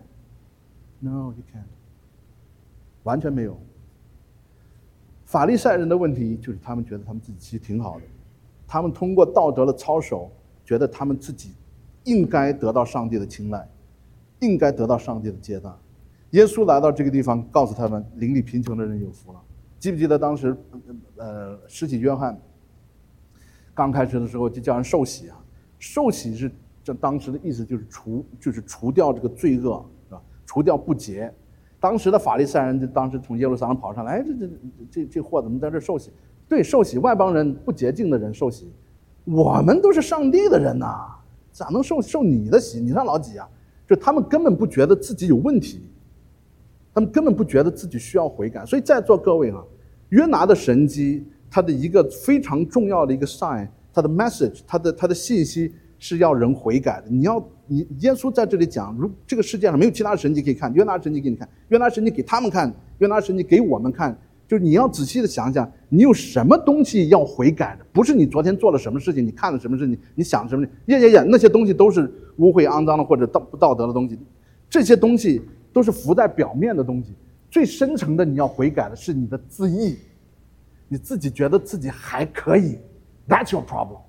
No, you can't。 完全没有。法利赛人的问题就是他们觉得他们自己其实挺好的，他们通过道德的操守，觉得他们自己应该得到上帝的青睐，应该得到上帝的接纳。耶稣来到这个地方，告诉他们邻里贫穷的人有福了。记不记得当时呃施洗约翰刚开始的时候就叫人受洗啊？受洗是这当时的意思就是除就是除掉这个罪恶，是吧？除掉不洁。当时的法利赛人就当时从耶路撒冷跑上来，哎，这这这这货怎么在这受洗？对，受洗，外邦人不洁净的人受洗，我们都是上帝的人呐、啊，咋能受受你的洗？你算老几啊？就他们根本不觉得自己有问题，他们根本不觉得自己需要悔改。所以在座各位啊，约拿的神迹，它的一个非常重要的一个 sign， 它的 message， 它的它的信息是要人悔改的。你要你耶稣在这里讲，如这个世界上没有其他的神迹可以看，约拿神迹给你看，约拿神迹给他们看，约拿神迹给我们看，就是你要仔细的想想，你有什么东西要悔改的？不是你昨天做了什么事情，你看了什么事情，你想什么？呀呀呀，那些东西都是污秽肮脏的或者道不道德的东西，这些东西都是浮在表面的东西。最深层的你要悔改的是你的自义，你自己觉得自己还可以 ，That's your problem.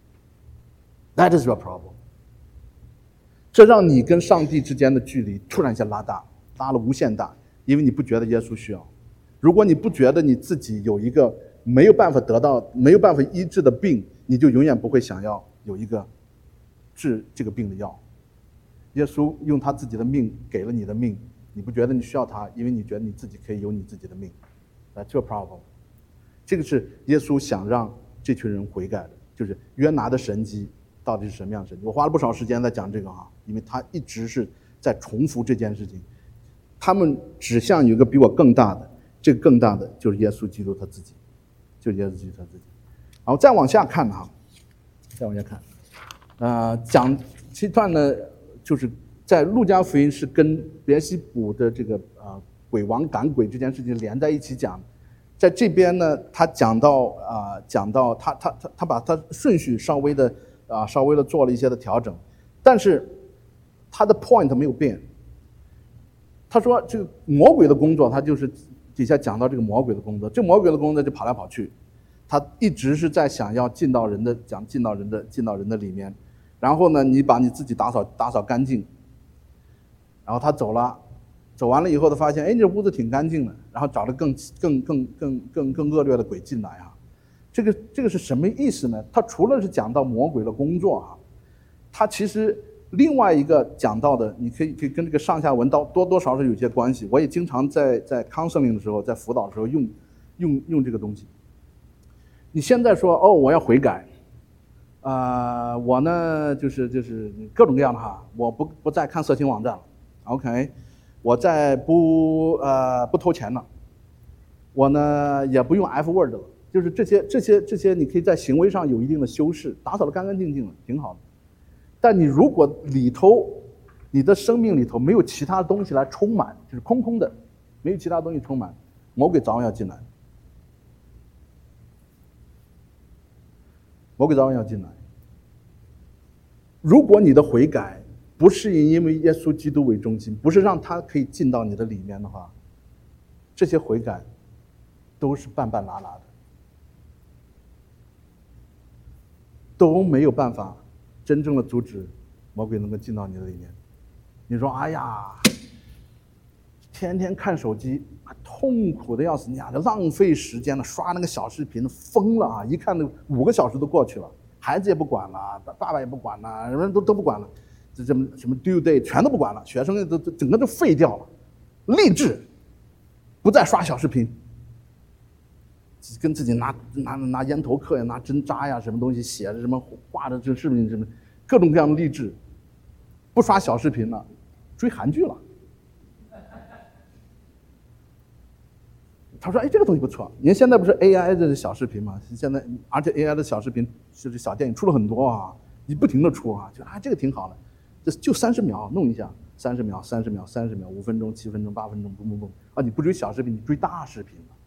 That is your problem. 这让你跟上帝之间的距离突然间拉大，拉了无限大，因为你不觉得耶稣需要。如果你不觉得你自己有一个没有办法得到、没有办法医治的病，你就永远不会想要有一个治这个病的药。耶稣用他自己的命给了你的命，你不觉得你需要他，因为你觉得你自己可以有你自己的命。That's your problem. 这个是耶稣想让这群人悔改的，就是约拿的神迹到底是什么样的神迹？我花了不少时间在讲这个哈，因为他一直是在重复这件事情。他们指向有一个比我更大的，这个更大的就是耶稣基督他自己，就是耶稣基督他自己。然后再往下看哈，再往下看，呃，讲这段呢，就是在路加福音是跟别西卜的这个呃鬼王赶鬼这件事情连在一起讲。在这边呢，他讲到啊、呃，讲到他他他他把他顺序稍微的啊、呃、稍微的做了一些的调整，但是他的 point 没有变。他说这个魔鬼的工作，他就是底下讲到这个魔鬼的工作，这魔鬼的工作就跑来跑去，他一直是在想要进到人的讲进到人的进到人的里面，然后呢，你把你自己打扫打扫干净，然后他走了。走完了以后，他发现，哎，这屋子挺干净的，然后找了更更更更更更恶劣的鬼进来啊。这个这个是什么意思呢？他除了是讲到魔鬼的工作啊，他其实另外一个讲到的，你可以可以跟这个上下文到多多少少有些关系。我也经常在在 counseling 的时候，在辅导的时候用用用这个东西。你现在说哦，我要悔改，啊、呃，我呢就是就是各种各样的哈，我不不再看色情网站了 ，OK， 我再不呃不偷钱了，我呢也不用 F word 了，就是这些这些这些，你可以在行为上有一定的修饰，打扫得干干净净的，挺好的。但你如果里头，你的生命里头没有其他东西来充满，就是空空的，没有其他东西充满，魔鬼早晚要进来，魔鬼早晚要进来。如果你的悔改不是因为耶稣基督为中心，不是让他可以进到你的里面的话，这些悔改都是半半拉拉的，都没有办法真正的阻止魔鬼能够进到你的里面。你说哎呀，天天看手机，痛苦的要死，你呀，浪费时间了，刷那个小视频疯了啊！一看那五个小时都过去了，孩子也不管了，爸爸也不管了，人都都不管了，这什么什么 due date 全都不管了，学生都整个都废掉了，励志不再刷小视频，跟自己拿拿拿烟头刻呀，拿针扎呀，什么东西写着什么画的这视频什么各种各样的励志，不刷小视频了，追韩剧了。他说：“哎，这个东西不错。您现在不是 A I 的小视频吗？现在而且 A I 的小视频就是小电影出了很多啊，你不停的出啊，就啊这个挺好的，这就三十秒弄一下，三十秒、三十秒、三十秒、五分钟、七分钟、八分钟，嘣嘣嘣啊！你不追小视频，你追大视频了。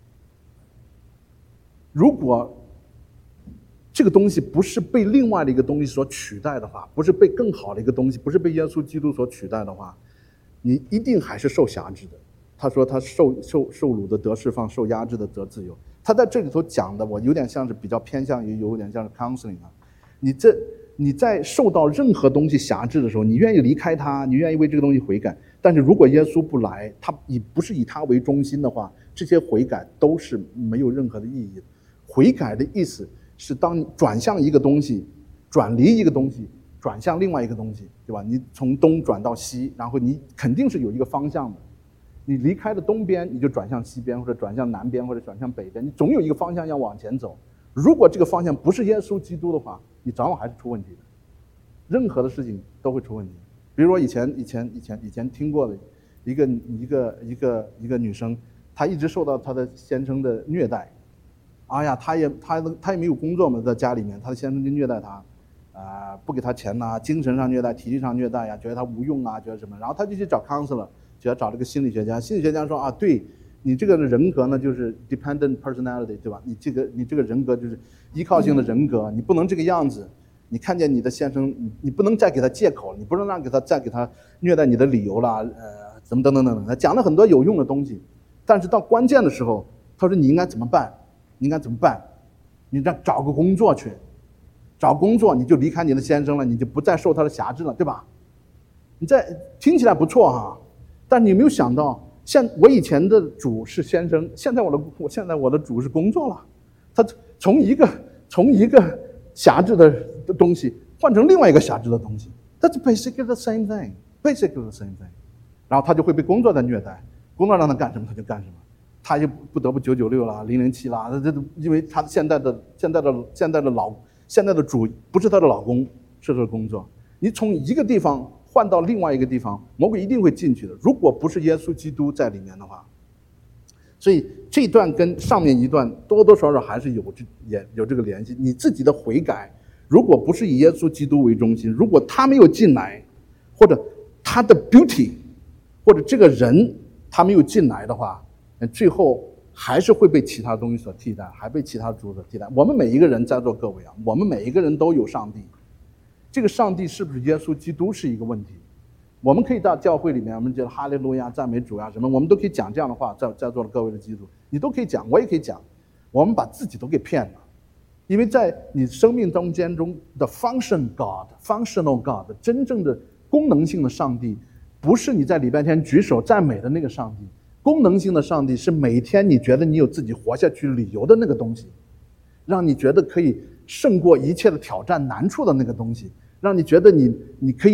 如果这个东西不是被另外的一个东西所取代的话，不是被更好的一个东西，不是被耶稣基督所取代的话，你一定还是受辖制的。”他说他受受受辱的得释放，受压制的得自由。他在这里头讲的，我有点像是比较偏向于有点像是 counseling 啊。你这你在受到任何东西辖制的时候，你愿意离开他，你愿意为这个东西悔改。但是如果耶稣不来，他以不是以他为中心的话，这些悔改都是没有任何的意义的。悔改的意思是当你转向一个东西，转离一个东西，转向另外一个东西，对吧？你从东转到西，然后你肯定是有一个方向的。你离开了东边，你就转向西边，或者转向南边，或者转向北边，你总有一个方向要往前走。如果这个方向不是耶稣基督的话，你早晚还是出问题的。任何的事情都会出问题。比如说以前以前以前以前听过的一个一个一个一个女生，她一直受到她的先生的虐待。哎呀，她也她她也没有工作嘛，在家里面，她的先生就虐待她，啊、呃，不给她钱呐、啊，精神上虐待，体力上虐待呀、啊，觉得她无用啊，觉得什么，然后她就去找 counselor。就要找这个心理学家，心理学家说啊，对你这个人格呢，就是 dependent personality， 对吧？你这个你这个人格就是依靠性的人格，你不能这个样子。你看见你的先生，你你不能再给他借口，你不能让给他再给他虐待你的理由啦，呃，怎么等等等等，他讲了很多有用的东西，但是到关键的时候，他说你应该怎么办？你应该怎么办？你让找个工作去，找工作你就离开你的先生了，你就不再受他的辖制了，对吧？你在听起来不错哈。但你有没有想到，现我以前的主是先生，现在我的我现在我的主是工作了，他从一个从一个辖制的东西换成另外一个辖制的东西 ，That's basically the same thing, basically the same thing。然后他就会被工作在虐待，工作让他干什么他就干什么，他就不得不九九六啦、零零七啦，这因为他现在的现在的现在的老现在的主不是他的老公，是他的工作。你从一个地方换到另外一个地方，魔鬼一定会进去的。如果不是耶稣基督在里面的话，所以这一段跟上面一段多多少少还是有这也有这个联系。你自己的悔改，如果不是以耶稣基督为中心，如果他没有进来，或者他的 beauty， 或者这个人他没有进来的话，最后还是会被其他东西所替代，还被其他主所替代。我们每一个人在座各位啊，我们每一个人都有上帝。这个上帝是不是耶稣基督是一个问题？我们可以到教会里面，我们觉得哈利路亚、赞美主呀什么，我们都可以讲这样的话，在在座的各位的基督徒，你都可以讲，我也可以讲。我们把自己都给骗了，因为在你生命中间中的 function God、functional God， 真正的功能性的上帝，不是你在礼拜天举手赞美的那个上帝。功能性的上帝是每天你觉得你有自己活下去理由的那个东西，让你觉得可以胜过一切的挑战难处的那个东西，让你觉得你你可以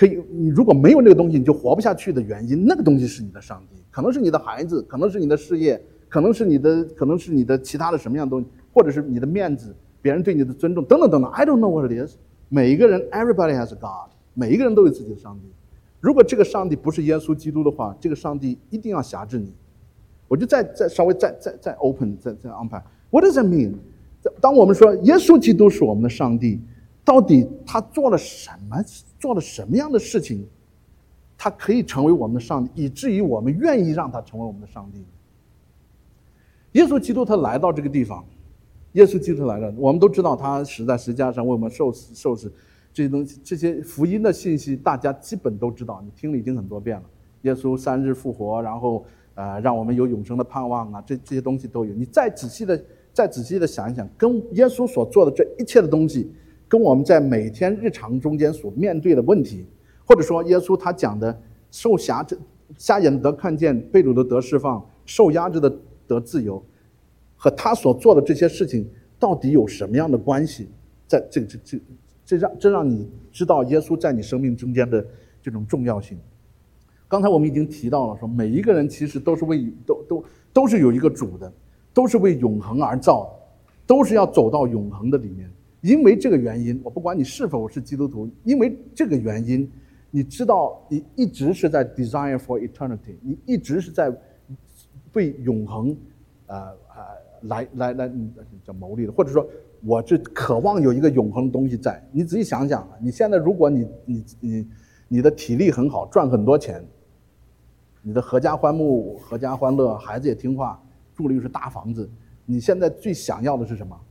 可以，你如果没有那个东西，你就活不下去的原因，那个东西是你的上帝，可能是你的孩子，可能是你的事业，可能是你的，可能是你的其他的什么样的东西，或者是你的面子，别人对你的尊重，等等等等。I don't know what it is。每一个人 ，everybody has a God， 每一个人都有自己的上帝。如果这个上帝不是耶稣基督的话，这个上帝一定要辖制你。我就再再稍微再再再 open 再再安排。What does that mean？ 当我们说耶稣基督是我们的上帝，到底他做了什么？做了什么样的事情，他可以成为我们的上帝，以至于我们愿意让他成为我们的上帝？耶稣基督他来到这个地方，耶稣基督来了，我们都知道他死在十字架上为我们受死受死，这些东西，这些福音的信息大家基本都知道，你听了已经很多遍了。耶稣三日复活，然后呃让我们有永生的盼望啊，这这些东西都有。你再仔细的再仔细的想一想，跟耶稣所做的这一切的东西，跟我们在每天日常中间所面对的问题，或者说耶稣他讲的受辖制瞎眼的得看见，被掳的得释放，受压制的得自由，和他所做的这些事情到底有什么样的关系？在这这这这让这让你知道耶稣在你生命中间的这种重要性。刚才我们已经提到了，说每一个人其实都是为都都都是有一个主的，都是为永恒而造的，都是要走到永恒的里面。因为这个原因，我不管你是否是基督徒，因为这个原因，你知道你一直是在 desire for eternity， 你一直是在为永恒呃呃来来来叫谋利的，或者说我是渴望有一个永恒的东西在。你仔细想想啊，你现在如果你你你你的体力很好，赚很多钱，你的阖家欢睦，阖家欢乐，孩子也听话，住了又是大房子，你现在最想要的是什么？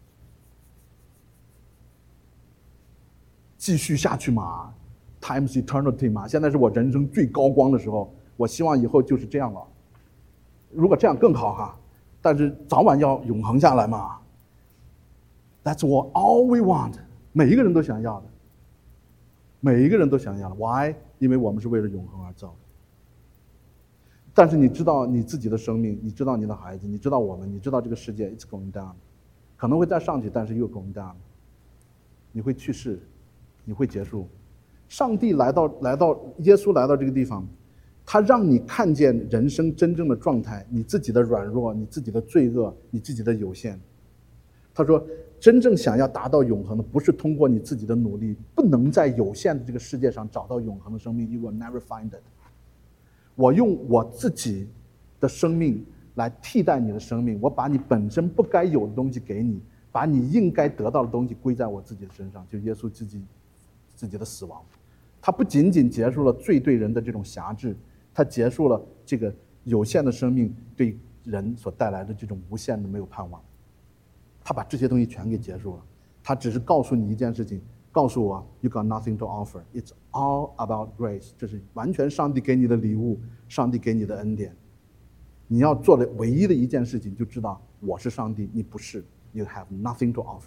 继续下去嘛 ，times eternity 嘛，现在是我人生最高光的时候，我希望以后就是这样了。如果这样更好哈，但是早晚要永恒下来嘛。That's what all we want， 每一个人都想要的，每一个人都想要的。Why？ 因为我们是为了永恒而造的。但是你知道你自己的生命，你知道你的孩子，你知道我们，你知道这个世界 ，it's going down， 可能会再上去，但是又 going down， 你会去世。你会结束。上帝来到来到耶稣来到这个地方，他让你看见人生真正的状态，你自己的软弱，你自己的罪恶，你自己的有限。他说真正想要达到永恒的，不是通过你自己的努力，不能在有限的这个世界上找到永恒的生命， You will never find it。 我用我自己的生命来替代你的生命，我把你本身不该有的东西给你，把你应该得到的东西归在我自己的身上，就耶稣自己自己的死亡。他不仅仅结束了罪对人的这种辖制，他结束了这个有限的生命对人所带来的这种无限的没有盼望。他把这些东西全给结束了。他只是告诉你一件事情，告诉我 You got nothing to offer， It's all about grace， 这是完全上帝给你的礼物，上帝给你的恩典。你要做的唯一的一件事情，就知道我是上帝，你不是， You have nothing to offer。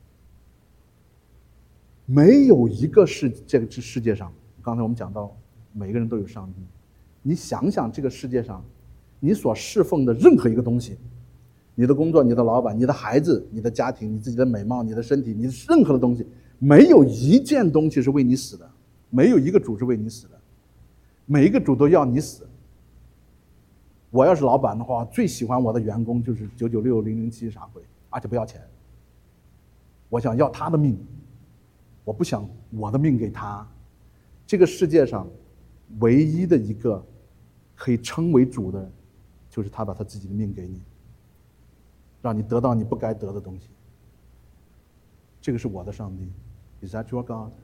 没有一个世这个世界上，刚才我们讲到每个人都有上帝。你想想这个世界上你所侍奉的任何一个东西，你的工作，你的老板，你的孩子，你的家庭，你自己的美貌，你的身体，你任何的东西，没有一件东西是为你死的，没有一个主是为你死的，每一个主都要你死。我要是老板的话，最喜欢我的员工就是九九六零零七啥鬼，而且不要钱，我想要他的命，我不想我的命给他。这个世界上唯一的一个可以称为主的，就是他把他自己的命给你，让你得到你不该得的东西。这个是我的上帝。 Is that your God？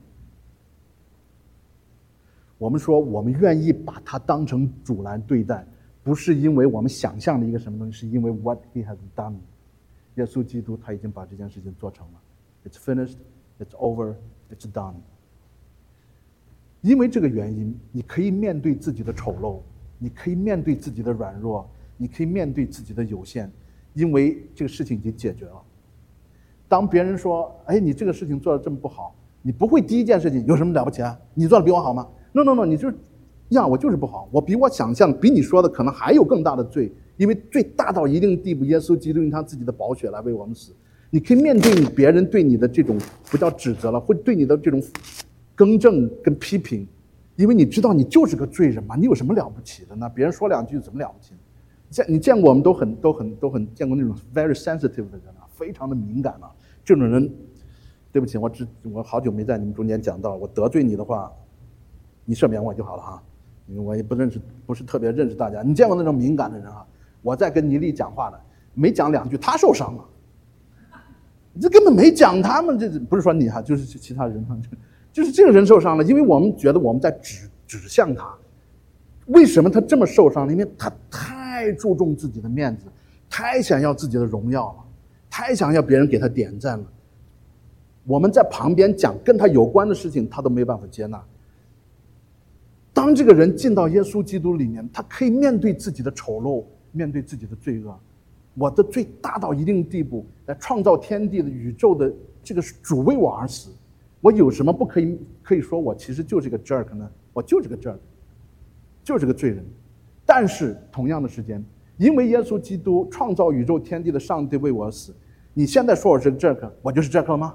我们说我们愿意把他当成主来对待，不是因为我们想象的一个什么东西，是因为 what he has done。 耶稣基督他已经把这件事情做成了。 It's finished, it's over, it's done。 因为这个原因，你可以面对自己的丑陋，你可以面对自己的软弱，你可以面对自己的有限，因为这个事情已经解决了。当别人说哎，你这个事情做得这么不好，你不会第一件事情有什么了不起啊，你做得比我好吗？ No no no， 你就是呀，我就是不好，我比我想象比你说的可能还有更大的罪，因为罪大到一定地步，耶稣基督用他自己的宝血来为我们死。你可以面对你别人对你的这种不叫指责了，会对你的这种更正跟批评，因为你知道你就是个罪人嘛，你有什么了不起的呢？别人说两句怎么了不起？见你见过我们都很都很都很见过那种 very sensitive 的人啊，非常的敏感啊，这种人，对不起，我只我好久没在你们中间讲到，我得罪你的话，你赦免我就好了哈，因为我也不认识，不是特别认识大家。你见过那种敏感的人啊？我在跟倪丽讲话的，没讲两句他受伤了，这根本没讲他们，这不是说你哈，就是其他人哈，就是这个人受伤了，因为我们觉得我们在指指向他，为什么他这么受伤？因为他太注重自己的面子，太想要自己的荣耀了，太想要别人给他点赞了。我们在旁边讲跟他有关的事情，他都没办法接纳。当这个人进到耶稣基督里面，他可以面对自己的丑陋，面对自己的罪恶。我的罪大到一定地步，来创造天地的宇宙的这个主为我而死，我有什么不可以可以说我其实就是个 jerk 呢？我就是个 jerk， 就是个罪人。但是同样的时间，因为耶稣基督创造宇宙天地的上帝为我而死，你现在说我是个 jerk， 我就是 jerk 了吗？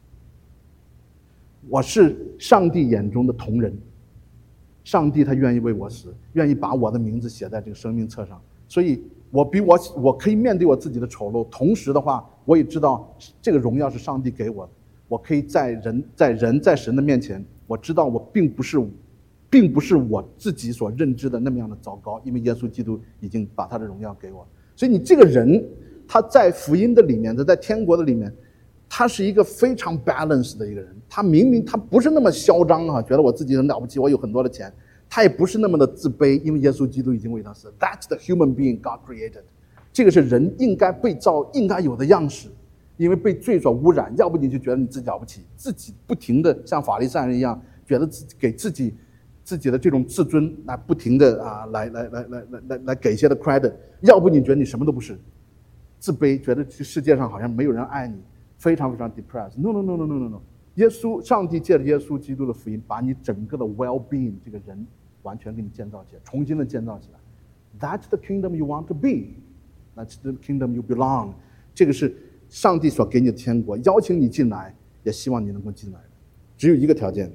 我是上帝眼中的同人，上帝他愿意为我死，愿意把我的名字写在这个生命册上，所以我比我我可以面对我自己的丑陋，同时的话，我也知道这个荣耀是上帝给我的，我可以在人在人在神的面前，我知道我并不是并不是我自己所认知的那么样的糟糕，因为耶稣基督已经把他的荣耀给我。所以你这个人他在福音的里面，他在天国的里面，他是一个非常 balance 的一个人，他明明他不是那么嚣张啊，觉得我自己很了不起，我有很多的钱，他也不是那么的自卑，因为耶稣基督已经为他死。 That's the human being God created， 这个是人应该被造应该有的样式，因为被罪所污染，要不你就觉得你自己了不起，自己不停的像法利赛人一样，觉得自己给自己自己的这种自尊来不停的啊来来来来来来来给一些的 credit， 要不你觉得你什么都不是，自卑，觉得这世界上好像没有人爱你，非常非常 depressed。 No no no no no no no， 耶稣上帝借着耶稣基督的福音，把你整个的 well-being 这个人完全给你建造起来，重新的建造起来。 That's the kingdom you want to be， That's the kingdom you belong。 这个是上帝所给你的天国，邀请你进来，也希望你能够进来的。只有一个条件，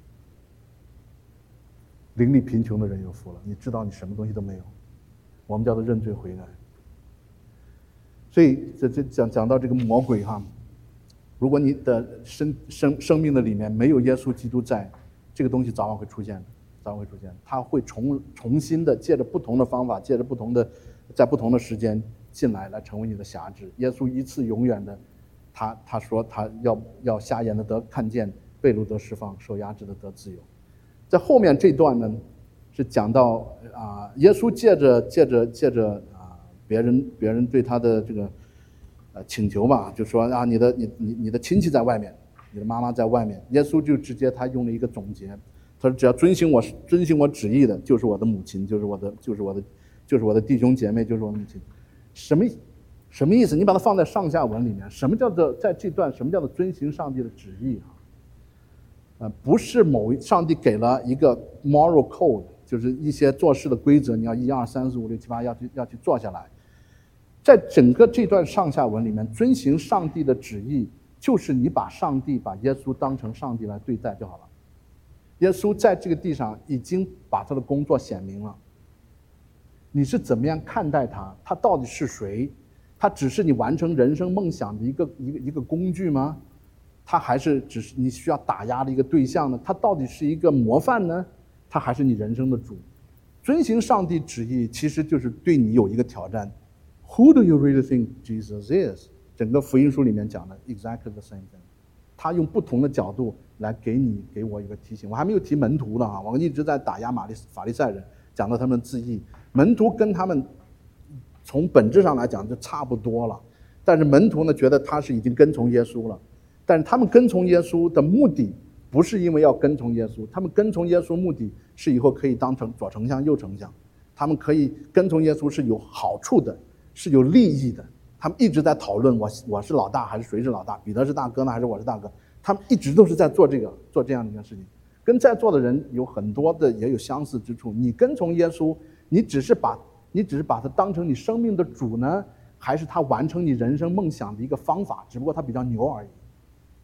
灵力贫穷的人有福了，你知道你什么东西都没有，我们叫做认罪悔改。所以这这讲讲到这个魔鬼哈，如果你的生生生命的里面没有耶稣基督在，这个东西早晚会出现的，早晚会出现，他会重重新的借着不同的方法，借着不同的，在不同的时间进来，来成为你的辖制。耶稣一次永远的，他他说他要要瞎眼的得看见，被掳得释放，受压制的得自由。在后面这段呢，是讲到啊，耶稣借着借着借着啊别人别人对他的这个呃请求吧，就说啊你的你你你的亲戚在外面，你的妈妈在外面，耶稣就直接他用了一个总结，他说只要遵行我遵行我旨意的，就是我的母亲，就是我的就是我的就是我的弟兄姐妹，就是我的母亲。什么什么意思？你把它放在上下文里面，什么叫做在这段什么叫做遵行上帝的旨意啊？呃，不是某上帝给了一个 moral code， 就是一些做事的规则，你要一二三四五六七八要去要去做下来。在整个这段上下文里面，遵行上帝的旨意，就是你把上帝把耶稣当成上帝来对待就好了。耶稣在这个地上已经把他的工作显明了，你是怎么样看待他？他到底是谁？他只是你完成人生梦想的一个一个一个工具吗？他还是只是你需要打压的一个对象呢？他到底是一个模范呢？他还是你人生的主？遵行上帝旨意其实就是对你有一个挑战。Who do you really think Jesus is？ 整个福音书里面讲的 exactly the same thing。他用不同的角度来给你给我一个提醒。我还没有提门徒呢啊，我一直在打压马利法利赛人，讲到他们的自义。门徒跟他们从本质上来讲就差不多了，但是门徒呢觉得他是已经跟从耶稣了。但是他们跟从耶稣的目的不是因为要跟从耶稣，他们跟从耶稣目的是以后可以当成左丞相右丞相，他们可以跟从耶稣是有好处的，是有利益的。他们一直在讨论我我是老大还是谁是老大，彼得是大哥呢还是我是大哥，他们一直都是在做这个做这样的一件事情。跟在座的人有很多的也有相似之处。你跟从耶稣，你只是把你只是把他当成你生命的主呢，还是他完成你人生梦想的一个方法，只不过他比较牛而已。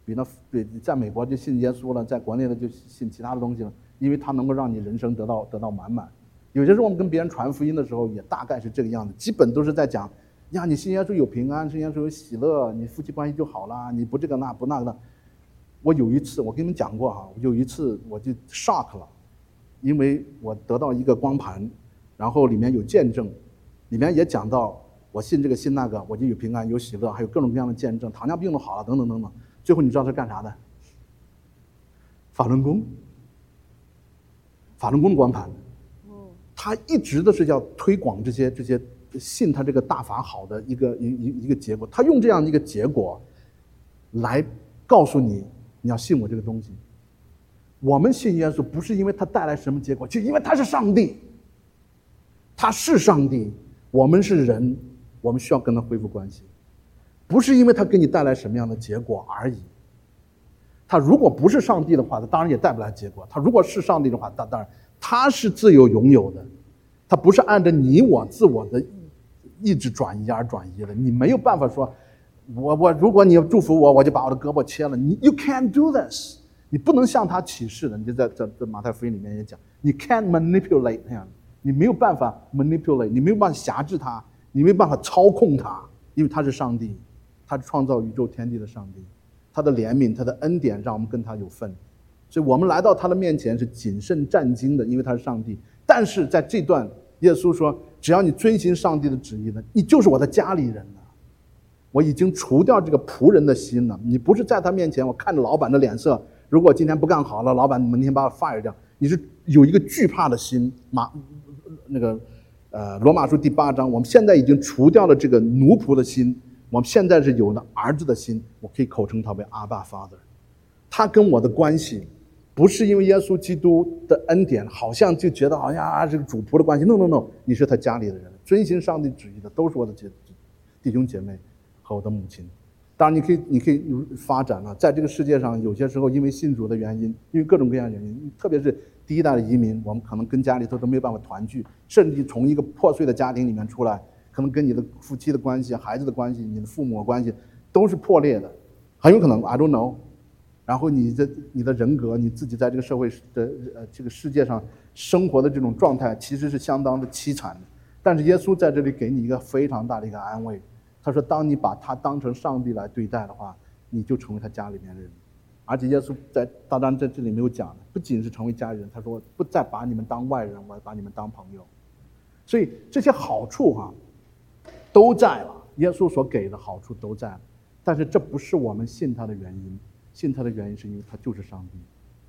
比那比在美国就信耶稣了，在国内的就信其他的东西了，因为它能够让你人生得到得到满满。有些时候我们跟别人传福音的时候，也大概是这个样子，基本都是在讲呀，你信耶稣有平安，信耶稣有喜乐，你夫妻关系就好啦，你不这个那不那个的。我有一次我跟你们讲过哈，有一次我就 shock 了，因为我得到一个光盘，然后里面有见证，里面也讲到我信这个信那个，我就有平安有喜乐，还有各种各样的见证，糖尿病都好了等等等等。最后你知道是干啥的？法轮功，法轮功光盘。他一直都是要推广这些这些信他这个大法好的一个一一一个结果，他用这样一个结果来告诉你你要信我这个东西。我们信耶稣不是因为他带来什么结果，就因为他是上帝，他是上帝，我们是人，我们需要跟他恢复关系，不是因为他给你带来什么样的结果而已。他如果不是上帝的话，他当然也带不来结果；他如果是上帝的话，他当然他是自由拥有的，他不是按照你我自我的意志转移而转移的。你没有办法说，我我如果你祝福我，我就把我的胳膊切了。你 you can't do this， 你不能向他启示的。你就在这这马太福音里面也讲，你 can't manipulate him， 你没有办法 manipulate， 你没有办法辖制他，你没有办法操控他，因为他是上帝，他是创造宇宙天地的上帝，他的怜悯，他的恩典让我们跟他有份。所以我们来到他的面前是谨慎战兢的，因为他是上帝。但是在这段耶稣说，只要你遵行上帝的旨意呢，你就是我的家里人了。我已经除掉这个仆人的心了。你不是在他面前我看着老板的脸色，如果今天不干好了，老板明天把我 fire 掉，你是有一个惧怕的心。马那个呃罗马书第八章，我们现在已经除掉了这个奴仆的心，我们现在是有了儿子的心，我可以口称他为阿爸 Father。他跟我的关系不是因为耶稣基督的恩典，好像就觉得好像啊这个主仆的关系。No No No， 你是他家里的人，遵行上帝旨意的都是我的弟兄姐妹和我的母亲。当然你可以你可以发展了，在这个世界上有些时候因为信主的原因，因为各种各样的原因，特别是第一代的移民，我们可能跟家里头都没有办法团聚，甚至从一个破碎的家庭里面出来，可能跟你的夫妻的关系、孩子的关系、你的父母的关系都是破裂的，很有可能 I don't know。然后你的你的人格，你自己在这个社会的呃这个世界上生活的这种状态，其实是相当的凄惨的。但是耶稣在这里给你一个非常大的一个安慰，他说：当你把他当成上帝来对待的话，你就成为他家里面的人。而且耶稣在当然在这里没有讲的，不仅是成为家里人，他说不再把你们当外人，我把你们当朋友。所以这些好处哈、啊、都在了，耶稣所给的好处都在了。但是这不是我们信他的原因。信他的原因是因为他就是上帝，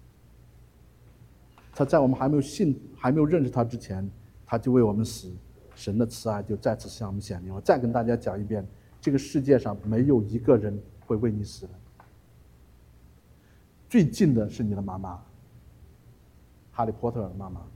他在我们还没有信还没有认识他之前，他就为我们死，神的慈爱就再次向我们显明。我再跟大家讲一遍，这个世界上没有一个人会为你死的。最近的是你的妈妈，哈利波特的妈妈。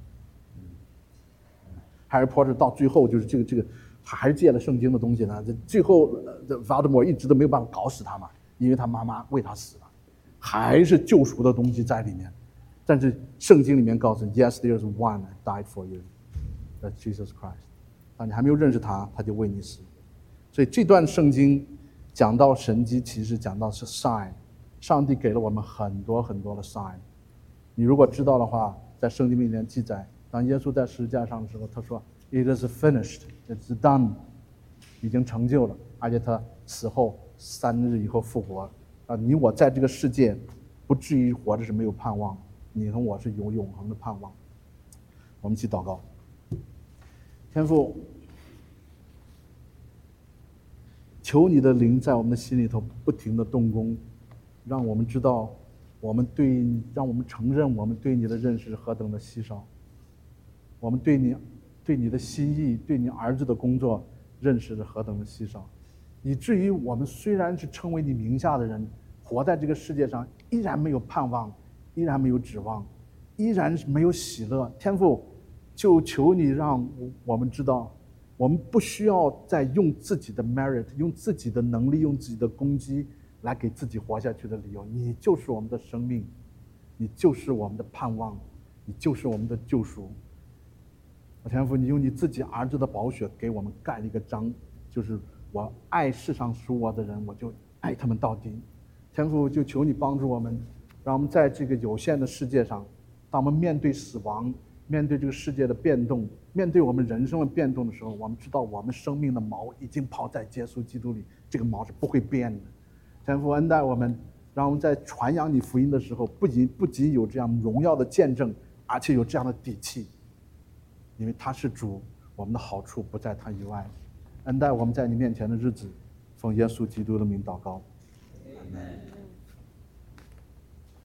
哈利波特到最后就是这个这个还是借了圣经的东西呢，这最后这 Voldemort 一直都没有办法搞死他嘛，因为他妈妈为他死了。还是救赎的东西在里面，但是圣经里面告诉你 ，Yes, there's one died for you, that's Jesus Christ。当你还没有认识他，他就为你死。所以这段圣经讲到神迹，其实讲到是 sign， 上帝给了我们很多很多的 sign。你如果知道的话，在圣经里面记载，当耶稣在十字架上的时候，他说 ，It is finished, it's done， 已经成就了，而且他死后三日以后复活。啊，你我在这个世界不至于活着是没有盼望，你和我是有永恒的盼望。我们一起祷告。天父，求你的灵在我们的心里头不停的动工，让我们知道我们对让我们承认我们对你的认识何等的稀少，我们对你对你的心意，对你儿子的工作认识是何等的稀少，以至于我们虽然是称为你名下的人，活在这个世界上依然没有盼望，依然没有指望，依然没有喜乐。天父，就求你让我们知道，我们不需要再用自己的 merit， 用自己的能力，用自己的攻击来给自己活下去的理由。你就是我们的生命，你就是我们的盼望，你就是我们的救赎。天父，你用你自己儿子的宝血给我们盖了一个章，就是我爱世上属我的人，我就爱他们到底。 天父，就求你帮助我们，让我们在这个有限的世界上，当我们面对死亡，面对这个世界的变动，面对我们人生的变动的时候，我们知道我们生命的锚已经抛在耶稣基督里，这个锚是不会变的。天父恩待我们，让我们在传扬你福音的时候，不仅不仅有这样荣耀的见证，而且有这样的底气，因为他是主，我们的好处不在他以外。恩待我们在你面前的日子，奉耶稣基督的名祷告，阿们。